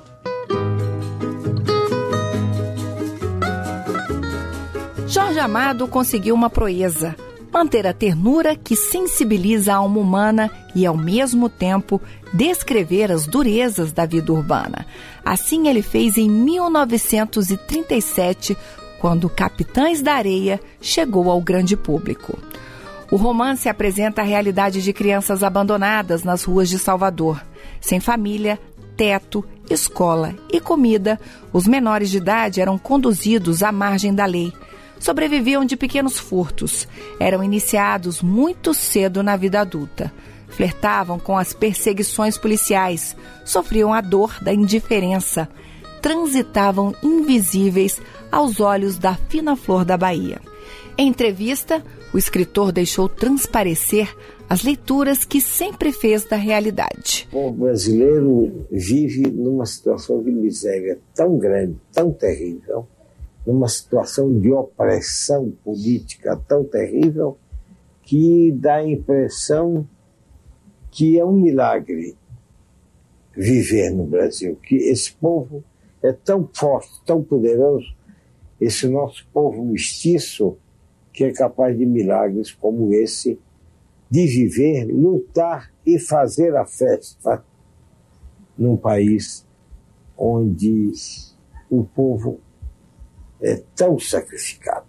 Jorge Amado conseguiu uma proeza: manter a ternura que sensibiliza a alma humana e, ao mesmo tempo, descrever as durezas da vida urbana. Assim ele fez em mil novecentos e trinta e sete, quando Capitães da Areia chegou ao grande público. O romance apresenta a realidade de crianças abandonadas nas ruas de Salvador. Sem família, teto, escola e comida, os menores de idade eram conduzidos à margem da lei. Sobreviviam de pequenos furtos, eram iniciados muito cedo na vida adulta, flertavam com as perseguições policiais, sofriam a dor da indiferença, transitavam invisíveis aos olhos da fina flor da Bahia. Em entrevista, o escritor deixou transparecer as leituras que sempre fez da realidade. O brasileiro vive numa situação de miséria tão grande, tão terrível, numa situação de opressão política tão terrível, que dá a impressão que é um milagre viver no Brasil, que esse povo é tão forte, tão poderoso, esse nosso povo mestiço, que é capaz de milagres como esse, de viver, lutar e fazer a festa num país onde o povo é tão sacrificado.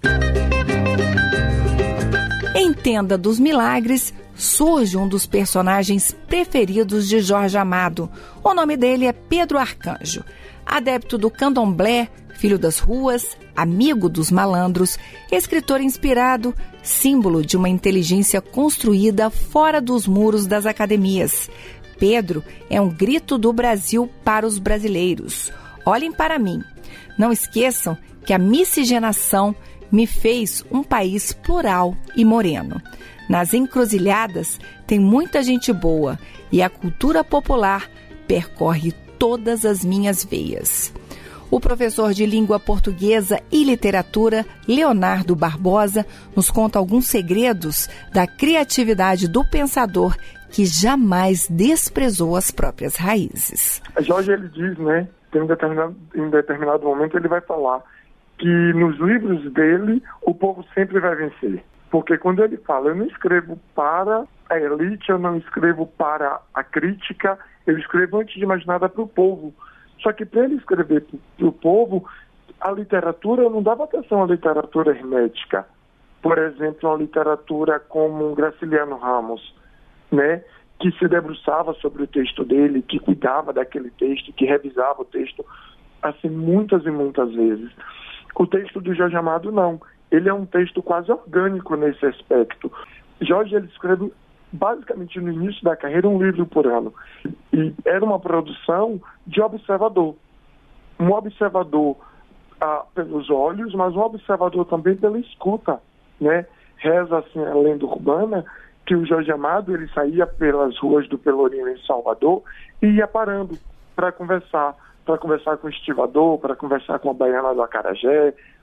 Em Tenda dos Milagres, surge um dos personagens preferidos de Jorge Amado. O nome dele é Pedro Arcanjo. Adepto do candomblé, filho das ruas, amigo dos malandros, escritor inspirado, símbolo de uma inteligência construída fora dos muros das academias. Pedro é um grito do Brasil para os brasileiros. Olhem para mim. Não esqueçam que a miscigenação me fez um país plural e moreno. Nas encruzilhadas tem muita gente boa e a cultura popular percorre todas as minhas veias. O professor de língua portuguesa e literatura, Leonardo Barbosa, nos conta alguns segredos da criatividade do pensador que jamais desprezou as próprias raízes. Jorge, ele diz, né, tem um determinado, em determinado momento ele vai falar que nos livros dele o povo sempre vai vencer. Porque quando ele fala, eu não escrevo para a elite, eu não escrevo para a crítica, eu escrevo antes de mais nada para o povo. Só que para ele escrever para o povo, a literatura não dava atenção à literatura hermética. Por exemplo, uma literatura como Graciliano Ramos, né, que se debruçava sobre o texto dele, que cuidava daquele texto, que revisava o texto, assim, muitas e muitas vezes. O texto do Jorge Amado, não. Ele é um texto quase orgânico nesse aspecto. Jorge, ele escreve, basicamente, no início da carreira, um livro por ano. E era uma produção de observador. Um observador ah, pelos olhos, mas um observador também pela escuta, né? Reza, assim, a lenda urbana, que o Jorge Amado, ele saía pelas ruas do Pelourinho em Salvador e ia parando para conversar, para conversar com o estivador, para conversar com a baiana do acarajé,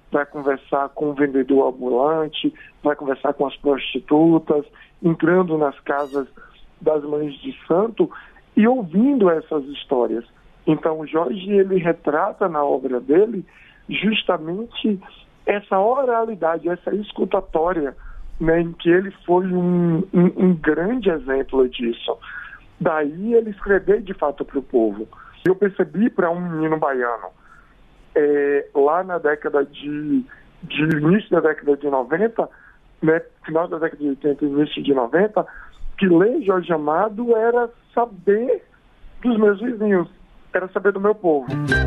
vai conversar com o vendedor ambulante, vai conversar com as prostitutas, entrando nas casas das mães de santo e ouvindo essas histórias. Então, Jorge, ele retrata na obra dele justamente essa oralidade, essa escutatória, né, em que ele foi um, um, um grande exemplo disso. Daí ele escrever de fato para o povo. Eu percebi para um menino baiano, é, lá na década de, de início da década de noventa, né, final da década de oitenta, início de noventa, que ler Jorge Amado era saber dos meus vizinhos, era saber do meu povo.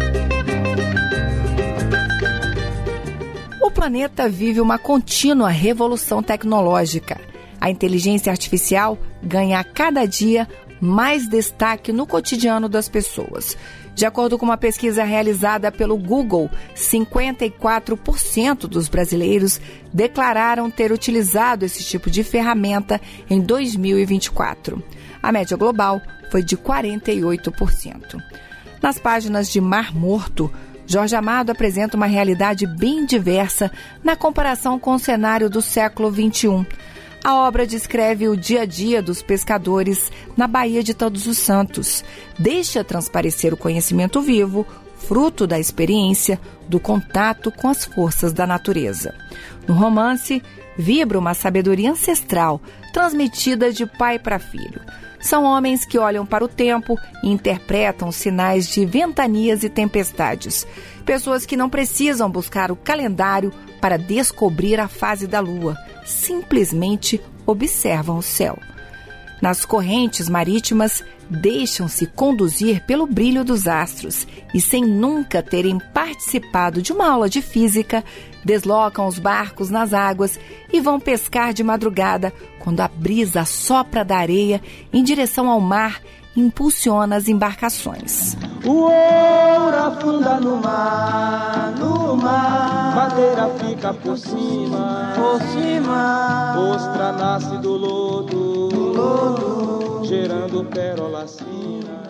O planeta vive uma contínua revolução tecnológica. A inteligência artificial ganha a cada dia mais destaque no cotidiano das pessoas. De acordo com uma pesquisa realizada pelo Google, cinquenta e quatro por cento dos brasileiros declararam ter utilizado esse tipo de ferramenta em dois mil e vinte e quatro. A média global foi de quarenta e oito por cento. Nas páginas de Mar Morto, Jorge Amado apresenta uma realidade bem diversa na comparação com o cenário do século vinte e um. A obra descreve o dia a dia dos pescadores na Baía de Todos os Santos. Deixa transparecer o conhecimento vivo, fruto da experiência, do contato com as forças da natureza. No romance, vibra uma sabedoria ancestral, transmitida de pai para filho. São homens que olham para o tempo e interpretam sinais de ventanias e tempestades. Pessoas que não precisam buscar o calendário para descobrir a fase da lua. Simplesmente observam o céu. Nas correntes marítimas, deixam-se conduzir pelo brilho dos astros e, sem nunca terem participado de uma aula de física, deslocam os barcos nas águas e vão pescar de madrugada quando a brisa sopra da areia em direção ao mar e impulsiona as embarcações. O ouro afunda no mar, no mar, madeira fica por cima, por cima, ostra nasce do lodo, do lodo, gerando pérolas finas.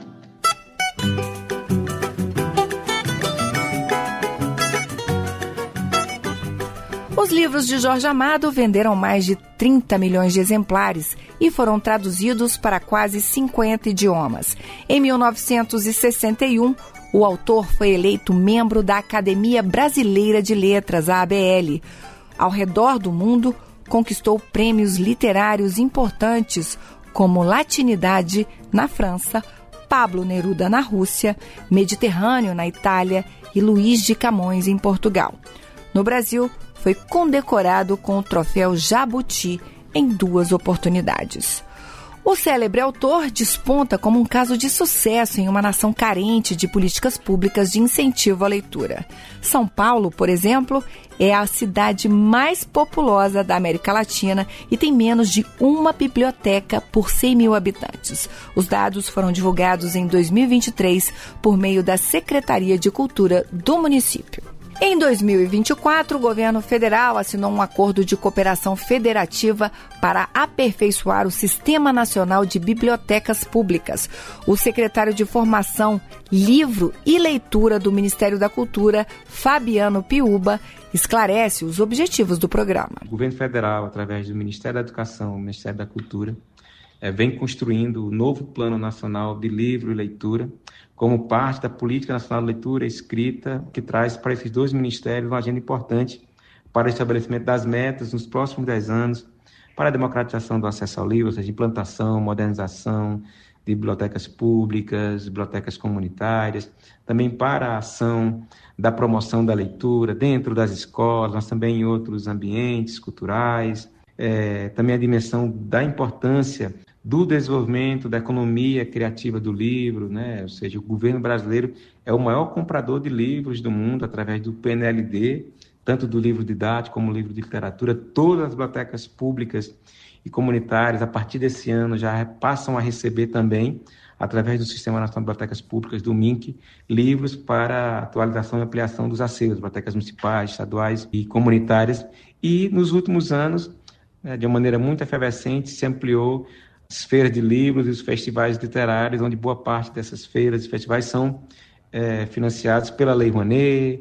Os livros de Jorge Amado venderam mais de trinta milhões de exemplares e foram traduzidos para quase cinquenta idiomas. Em mil novecentos e sessenta e um, o autor foi eleito membro da Academia Brasileira de Letras, a A B L. Ao redor do mundo, conquistou prêmios literários importantes como Latinidade, na França, Pablo Neruda, na Rússia, Mediterrâneo, na Itália e Luís de Camões, em Portugal. No Brasil, foi condecorado com o troféu Jabuti em duas oportunidades. O célebre autor desponta como um caso de sucesso em uma nação carente de políticas públicas de incentivo à leitura. São Paulo, por exemplo, é a cidade mais populosa da América Latina e tem menos de uma biblioteca por cem mil habitantes. Os dados foram divulgados em dois mil e vinte e três por meio da Secretaria de Cultura do município. Em dois mil e vinte e quatro, o governo federal assinou um acordo de cooperação federativa para aperfeiçoar o Sistema Nacional de Bibliotecas Públicas. O secretário de Formação, Livro e Leitura do Ministério da Cultura, Fabiano Piuba, esclarece os objetivos do programa. O governo federal, através do Ministério da Educação e do Ministério da Cultura, é, vem construindo o novo Plano Nacional de Livro e Leitura, como parte da Política Nacional de Leitura e Escrita, que traz para esses dois ministérios uma agenda importante para o estabelecimento das metas nos próximos dez anos, para a democratização do acesso ao livro, ou seja, implantação, modernização de bibliotecas públicas, bibliotecas comunitárias, também para a ação da promoção da leitura dentro das escolas, mas também em outros ambientes culturais, é, também a dimensão da importância do desenvolvimento da economia criativa do livro, né? Ou seja, o governo brasileiro é o maior comprador de livros do mundo através do P N L D, tanto do livro didático como do livro de literatura. Todas as bibliotecas públicas e comunitárias, a partir desse ano, já passam a receber também, através do Sistema Nacional de Bibliotecas Públicas, do M I N C, livros para atualização e ampliação dos acervos, bibliotecas municipais, estaduais e comunitárias. E, nos últimos anos, né, de uma maneira muito efervescente, se ampliou as feiras de livros e os festivais literários, onde boa parte dessas feiras e festivais são é, financiados pela Lei Rouanet,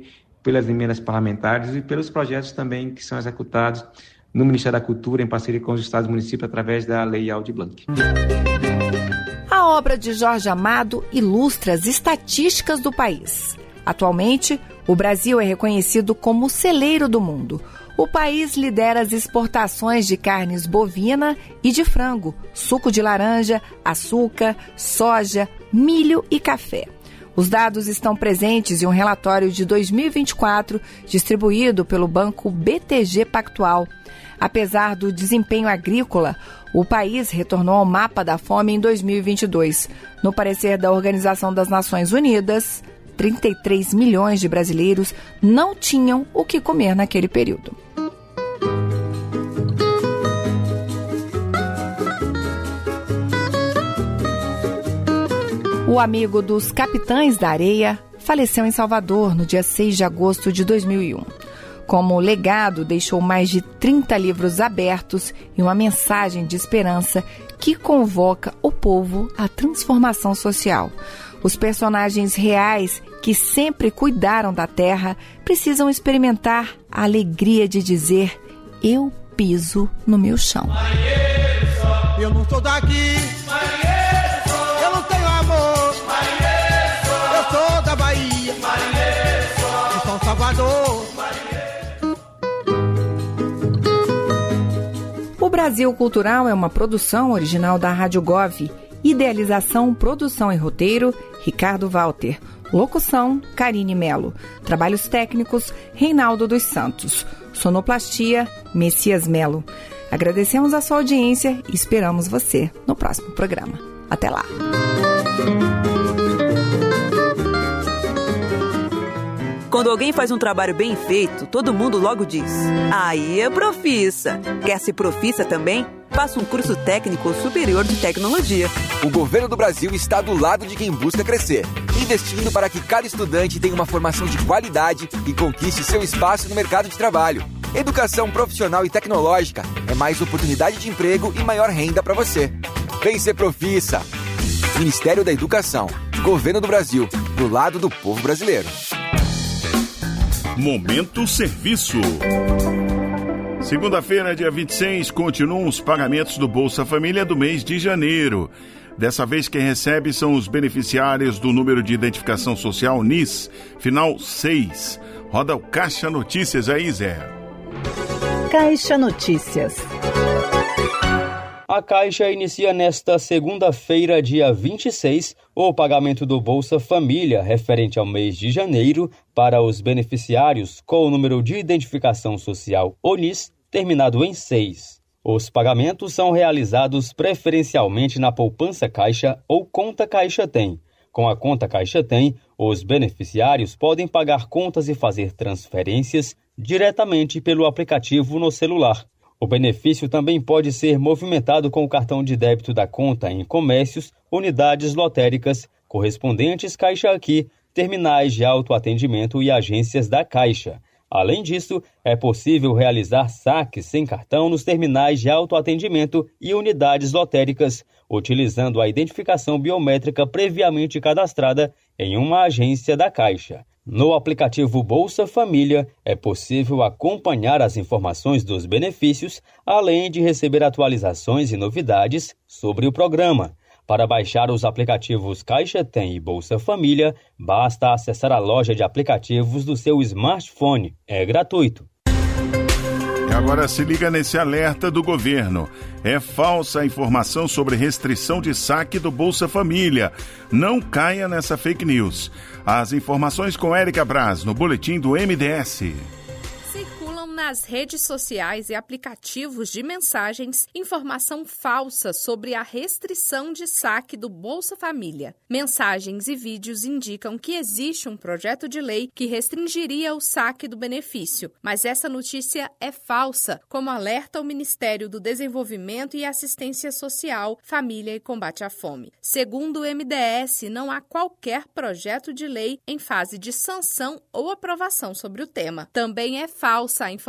pelas emendas parlamentares e pelos projetos também que são executados no Ministério da Cultura, em parceria com os estados e municípios, através da Lei Aldir Blanc. A obra de Jorge Amado ilustra as estatísticas do país. Atualmente, o Brasil é reconhecido como o celeiro do mundo. O país lidera as exportações de carnes bovina e de frango, suco de laranja, açúcar, soja, milho e café. Os dados estão presentes em um relatório de dois mil e vinte e quatro, distribuído pelo Banco B T G Pactual. Apesar do desempenho agrícola, o país retornou ao mapa da fome em dois mil e vinte e dois. No parecer da Organização das Nações Unidas, trinta e três milhões de brasileiros não tinham o que comer naquele período. O amigo dos Capitães da Areia faleceu em Salvador no dia seis de agosto de dois mil e um. Como legado, deixou mais de trinta livros abertos e uma mensagem de esperança que convoca o povo à transformação social. Os personagens reais que sempre cuidaram da terra precisam experimentar a alegria de dizer: eu piso no meu chão. Eu não sou daqui, eu não tenho amor, eu sou da Bahia, de São Salvador. O Brasil Cultural é uma produção original da Rádio Gov. Idealização, produção e roteiro, Ricardo Walter. Locução, Karine Melo. Trabalhos técnicos, Reinaldo dos Santos. Sonoplastia, Messias Melo. Agradecemos a sua audiência e esperamos você no próximo programa. Até lá! Quando alguém faz um trabalho bem feito, todo mundo logo diz: aí é profissa. Quer ser profissa também? Faça um curso técnico superior de tecnologia. O governo do Brasil está do lado de quem busca crescer, investindo para que cada estudante tenha uma formação de qualidade e conquiste seu espaço no mercado de trabalho. Educação profissional e tecnológica é mais oportunidade de emprego e maior renda para você. Vem ser profissa. Ministério da Educação. Governo do Brasil. Do lado do povo brasileiro. Momento Serviço. Segunda-feira, dia vinte e seis, continuam os pagamentos do Bolsa Família do mês de janeiro. Dessa vez, quem recebe são os beneficiários do número de identificação social N I S, final seis. Roda o Caixa Notícias aí, Zé. Caixa Notícias. A Caixa inicia nesta segunda-feira, dia vinte e seis, o pagamento do Bolsa Família referente ao mês de janeiro para os beneficiários com o número de identificação social O N I S terminado em seis. Os pagamentos são realizados preferencialmente na poupança Caixa ou conta Caixa Tem. Com a conta Caixa Tem, os beneficiários podem pagar contas e fazer transferências diretamente pelo aplicativo no celular. O benefício também pode ser movimentado com o cartão de débito da conta em comércios, unidades lotéricas, correspondentes Caixa Aqui, terminais de autoatendimento e agências da Caixa. Além disso, é possível realizar saques sem cartão nos terminais de autoatendimento e unidades lotéricas, utilizando a identificação biométrica previamente cadastrada em uma agência da Caixa. No aplicativo Bolsa Família, é possível acompanhar as informações dos benefícios, além de receber atualizações e novidades sobre o programa. Para baixar os aplicativos Caixa Tem e Bolsa Família, basta acessar a loja de aplicativos do seu smartphone. É gratuito. E agora se liga nesse alerta do governo. É falsa a informação sobre restrição de saque do Bolsa Família. Não caia nessa fake news. As informações com Érica Braz, no boletim do M D S. Circulam nas redes sociais e aplicativos de mensagens informação falsa sobre a restrição de saque do Bolsa Família. Mensagens e vídeos indicam que existe um projeto de lei que restringiria o saque do benefício, mas essa notícia é falsa, como alerta o Ministério do Desenvolvimento e Assistência Social, Família e Combate à Fome. Segundo o M D S, não há qualquer projeto de lei em fase de sanção ou aprovação sobre o tema. Também é falsa a informação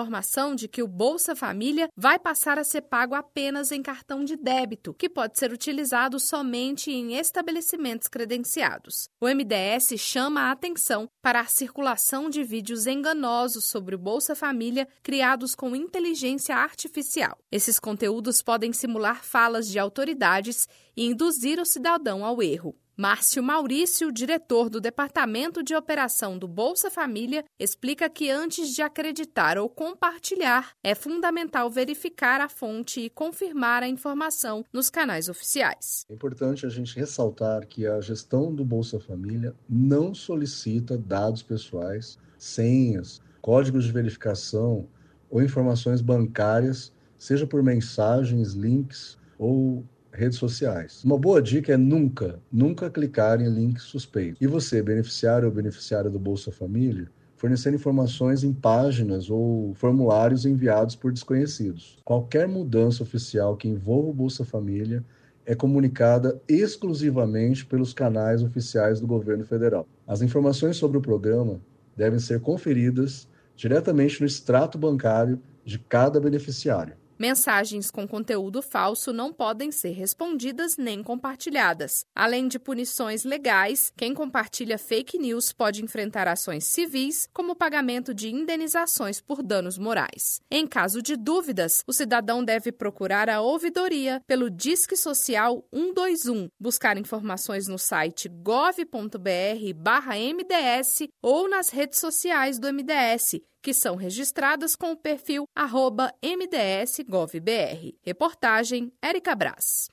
informação de que o Bolsa Família vai passar a ser pago apenas em cartão de débito, que pode ser utilizado somente em estabelecimentos credenciados. O M D S chama a atenção para a circulação de vídeos enganosos sobre o Bolsa Família criados com inteligência artificial. Esses conteúdos podem simular falas de autoridades e induzir o cidadão ao erro. Márcio Maurício, diretor do Departamento de Operação do Bolsa Família, explica que antes de acreditar ou compartilhar, é fundamental verificar a fonte e confirmar a informação nos canais oficiais. É importante a gente ressaltar que a gestão do Bolsa Família não solicita dados pessoais, senhas, códigos de verificação ou informações bancárias, seja por mensagens, links ou redes sociais. Uma boa dica é nunca, nunca clicar em links suspeitos. E você, beneficiário ou beneficiária do Bolsa Família, fornecer informações em páginas ou formulários enviados por desconhecidos. Qualquer mudança oficial que envolva o Bolsa Família é comunicada exclusivamente pelos canais oficiais do governo federal. As informações sobre o programa devem ser conferidas diretamente no extrato bancário de cada beneficiário. Mensagens com conteúdo falso não podem ser respondidas nem compartilhadas. Além de punições legais, quem compartilha fake news pode enfrentar ações civis, como o pagamento de indenizações por danos morais. Em caso de dúvidas, o cidadão deve procurar a ouvidoria pelo Disque Social um dois um, buscar informações no site gov ponto br barra M D S ou nas redes sociais do M D S, que são registradas com o perfil arroba M D S Gov B R. Reportagem Érica Braz.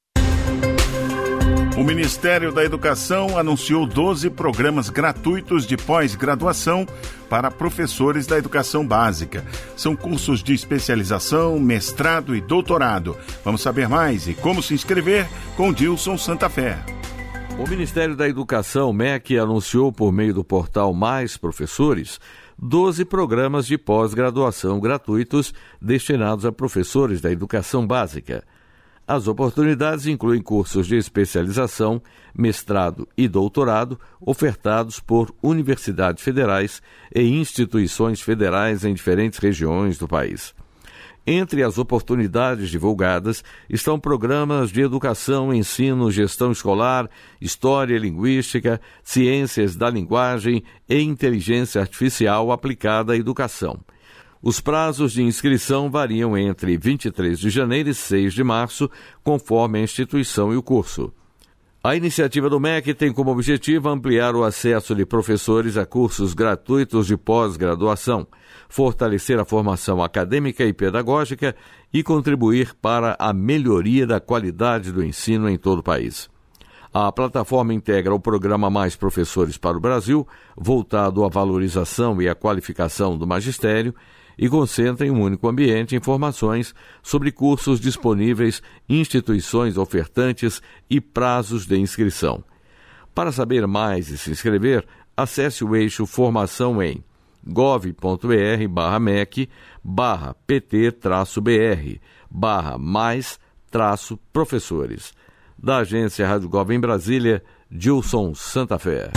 O Ministério da Educação anunciou doze programas gratuitos de pós-graduação para professores da educação básica. São cursos de especialização, mestrado e doutorado. Vamos saber mais e como se inscrever com Dilson Santa Fé. O Ministério da Educação, M E C, anunciou por meio do portal Mais Professores doze programas de pós-graduação gratuitos destinados a professores da educação básica. As oportunidades incluem cursos de especialização, mestrado e doutorado ofertados por universidades federais e instituições federais em diferentes regiões do país. Entre as oportunidades divulgadas estão programas de educação, ensino, gestão escolar, história e linguística, ciências da linguagem e inteligência artificial aplicada à educação. Os prazos de inscrição variam entre vinte e três de janeiro e seis de março, conforme a instituição e o curso. A iniciativa do M E C tem como objetivo ampliar o acesso de professores a cursos gratuitos de pós-graduação, fortalecer a formação acadêmica e pedagógica e contribuir para a melhoria da qualidade do ensino em todo o país. A plataforma integra o programa Mais Professores para o Brasil, voltado à valorização e à qualificação do magistério, e concentra em um único ambiente informações sobre cursos disponíveis, instituições ofertantes e prazos de inscrição. Para saber mais e se inscrever, acesse o eixo Formação em gov ponto br barra mec barra pt traço br barra mais traço professores. Da agência Rádio Gov em Brasília, Dilson Santa Fé.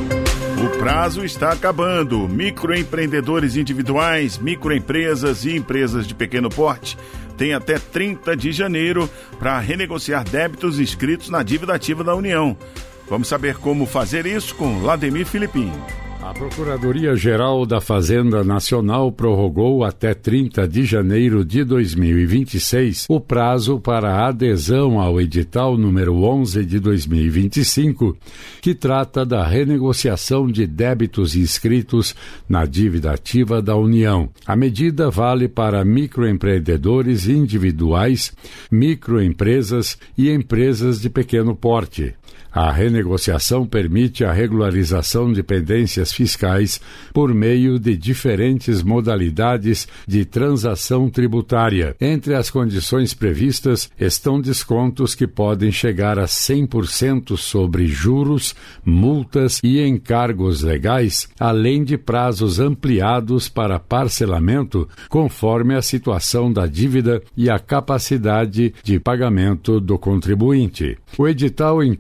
O prazo está acabando. Microempreendedores individuais, microempresas e empresas de pequeno porte têm até trinta de janeiro para renegociar débitos inscritos na dívida ativa da União. Vamos saber como fazer isso com Lademir Filipim. A Procuradoria-Geral da Fazenda Nacional prorrogou até trinta de janeiro de dois mil e vinte e seis o prazo para a adesão ao edital número onze de dois mil e vinte e cinco, que trata da renegociação de débitos inscritos na dívida ativa da União. A medida vale para microempreendedores individuais, microempresas e empresas de pequeno porte. A renegociação permite a regularização de pendências fiscais por meio de diferentes modalidades de transação tributária. Entre as condições previstas estão descontos que podem chegar a cem por cento sobre juros, multas e encargos legais, além de prazos ampliados para parcelamento conforme a situação da dívida e a capacidade de pagamento do contribuinte. O edital inclui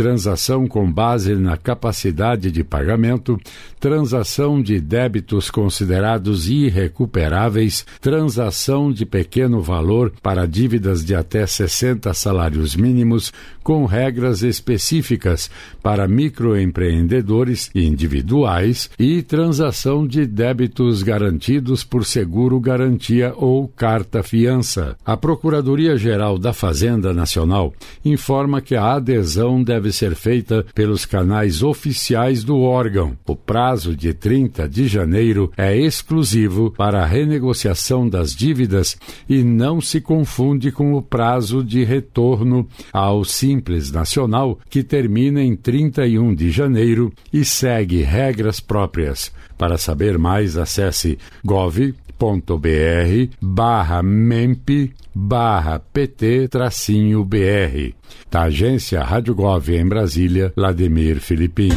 transação com base na capacidade de pagamento, transação de débitos considerados irrecuperáveis, transação de pequeno valor para dívidas de até sessenta salários mínimos, com regras específicas para microempreendedores individuais e transação de débitos garantidos por seguro-garantia ou carta-fiança. A Procuradoria-Geral da Fazenda Nacional informa que a adesão deve ser feita pelos canais oficiais do órgão. O prazo de trinta de janeiro é exclusivo para a renegociação das dívidas e não se confunde com o prazo de retorno ao Simples Nacional, que termina em trinta e um de janeiro e segue regras próprias. Para saber mais, acesse gov.br barra memp barra pt tracinho br. Da agência Rádio Gov em Brasília, Lademir Filipim.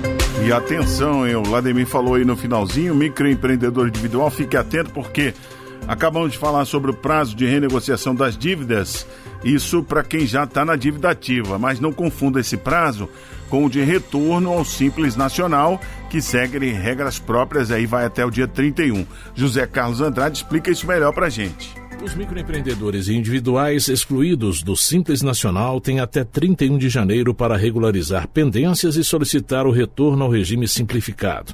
E atenção, hein? O Lademir falou aí no finalzinho, microempreendedor individual, fique atento porque acabamos de falar sobre o prazo de renegociação das dívidas, isso para quem já está na dívida ativa, mas não confunda esse prazo com o de retorno ao Simples Nacional, que segue regras próprias, aí vai até o dia trinta e um. José Carlos Andrade explica isso melhor para a gente. Os microempreendedores individuais excluídos do Simples Nacional têm até trinta e um de janeiro para regularizar pendências e solicitar o retorno ao regime simplificado.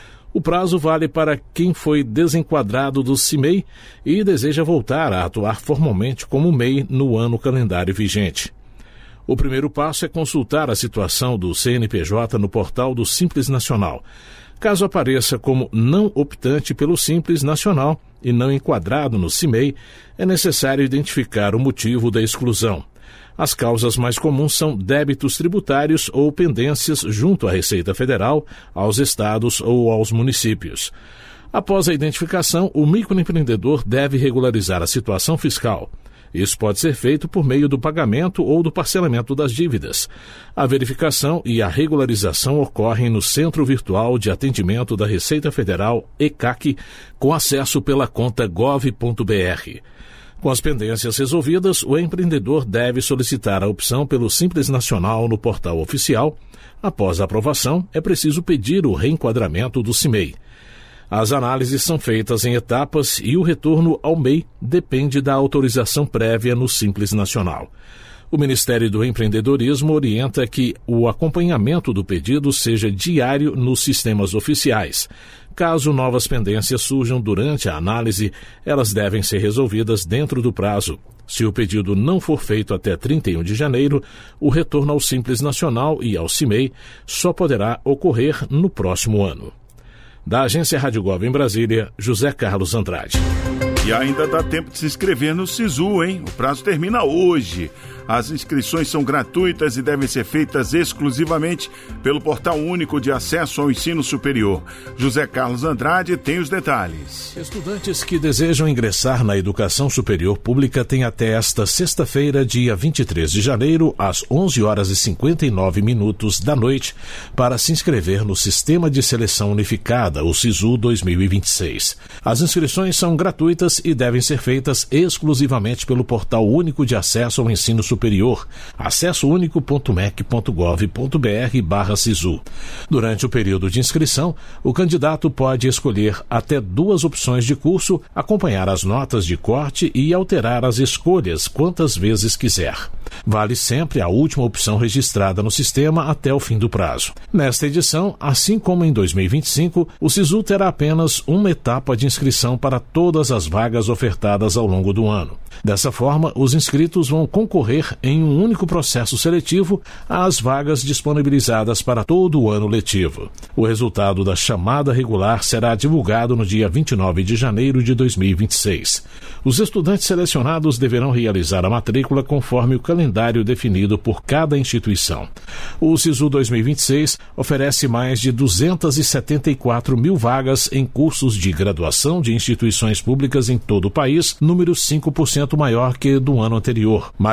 O prazo vale para quem foi desenquadrado do C I M E I e deseja voltar a atuar formalmente como M E I no ano calendário vigente. O primeiro passo é consultar a situação do C N P J no portal do Simples Nacional. Caso apareça como não optante pelo Simples Nacional e não enquadrado no C I M E I, é necessário identificar o motivo da exclusão. As causas mais comuns são débitos tributários ou pendências junto à Receita Federal, aos estados ou aos municípios. Após a identificação, o microempreendedor deve regularizar a situação fiscal. Isso pode ser feito por meio do pagamento ou do parcelamento das dívidas. A verificação e a regularização ocorrem no Centro Virtual de Atendimento da Receita Federal, E C A C, com acesso pela conta gov ponto br. Com as pendências resolvidas, o empreendedor deve solicitar a opção pelo Simples Nacional no portal oficial. Após a aprovação, é preciso pedir o reenquadramento do C I M E I. As análises são feitas em etapas e o retorno ao M E I depende da autorização prévia no Simples Nacional. O Ministério do Empreendedorismo orienta que o acompanhamento do pedido seja diário nos sistemas oficiais. Caso novas pendências surjam durante a análise, elas devem ser resolvidas dentro do prazo. Se o pedido não for feito até trinta e um de janeiro, o retorno ao Simples Nacional e ao C I M E I só poderá ocorrer no próximo ano. Da agência Rádio Gov em Brasília, José Carlos Andrade. E ainda dá tempo de se inscrever no SISU, hein? O prazo termina hoje. As inscrições são gratuitas e devem ser feitas exclusivamente pelo Portal Único de Acesso ao Ensino Superior. José Carlos Andrade tem os detalhes. Estudantes que desejam ingressar na educação superior pública têm até esta sexta-feira, dia vinte e três de janeiro, às onze horas e cinquenta e nove minutos da noite, para se inscrever no Sistema de Seleção Unificada, o SISU dois mil e vinte e seis. As inscrições são gratuitas e devem ser feitas exclusivamente pelo Portal Único de Acesso ao Ensino Superior. Superior, acesso único ponto m e c ponto gov ponto br barra SISU. Durante o período de inscrição, o candidato pode escolher até duas opções de curso, acompanhar as notas de corte e alterar as escolhas quantas vezes quiser. Vale sempre a última opção registrada no sistema até o fim do prazo. Nesta edição, assim como em dois mil e vinte e cinco, o SISU terá apenas uma etapa de inscrição para todas as vagas ofertadas ao longo do ano. Dessa forma, os inscritos vão concorrer em um único processo seletivo às vagas disponibilizadas para todo o ano letivo. O resultado da chamada regular será divulgado no dia vinte e nove de janeiro de dois mil e vinte e seis. Os estudantes selecionados deverão realizar a matrícula conforme o calendário definido por cada instituição. O SISU dois mil e vinte e seis oferece mais de duzentas e setenta e quatro mil vagas em cursos de graduação de instituições públicas em todo o país, número cinco por cento maior que do ano anterior. Mais da metade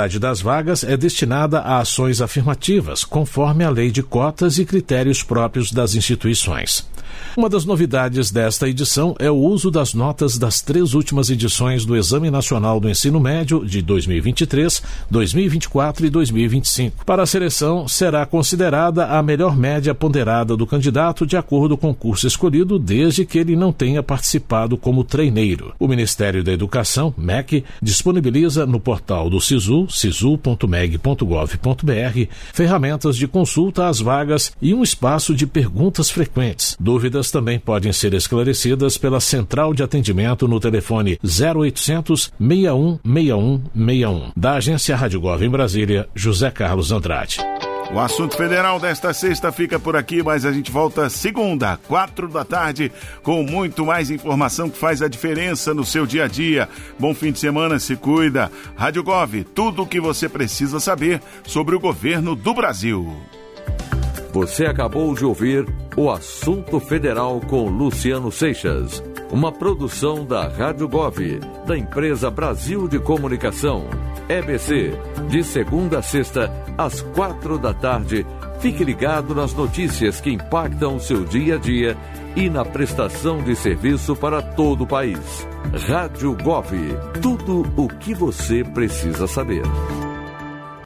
metade das vagas é destinada a ações afirmativas, conforme a lei de cotas e critérios próprios das instituições. Uma das novidades desta edição é o uso das notas das três últimas edições do Exame Nacional do Ensino Médio de dois mil e vinte e três, dois mil e vinte e quatro e dois mil e vinte e cinco. Para a seleção, será considerada a melhor média ponderada do candidato de acordo com o curso escolhido, desde que ele não tenha participado como treineiro. O Ministério da Educação, M E C, disponibiliza no portal do SISU, sisu ponto meg ponto gov ponto br, ferramentas de consulta às vagas e um espaço de perguntas frequentes. Dúvidas também podem ser esclarecidas pela Central de Atendimento no telefone zero oitocentos, seis um seis um seis um. Da Agência Rádio Gov em Brasília, José Carlos Andrade. O assunto federal desta sexta fica por aqui, mas a gente volta segunda, quatro da tarde, com muito mais informação que faz a diferença no seu dia a dia. Bom fim de semana, se cuida. Rádio Gov, tudo o que você precisa saber sobre o governo do Brasil. Você acabou de ouvir o Assunto Federal com Luciano Seixas, uma produção da Rádio Gov, da empresa Brasil de Comunicação, E B C, de segunda a sexta, às quatro da tarde. Fique ligado nas notícias que impactam o seu dia a dia e na prestação de serviço para todo o país. Rádio Gov, tudo o que você precisa saber.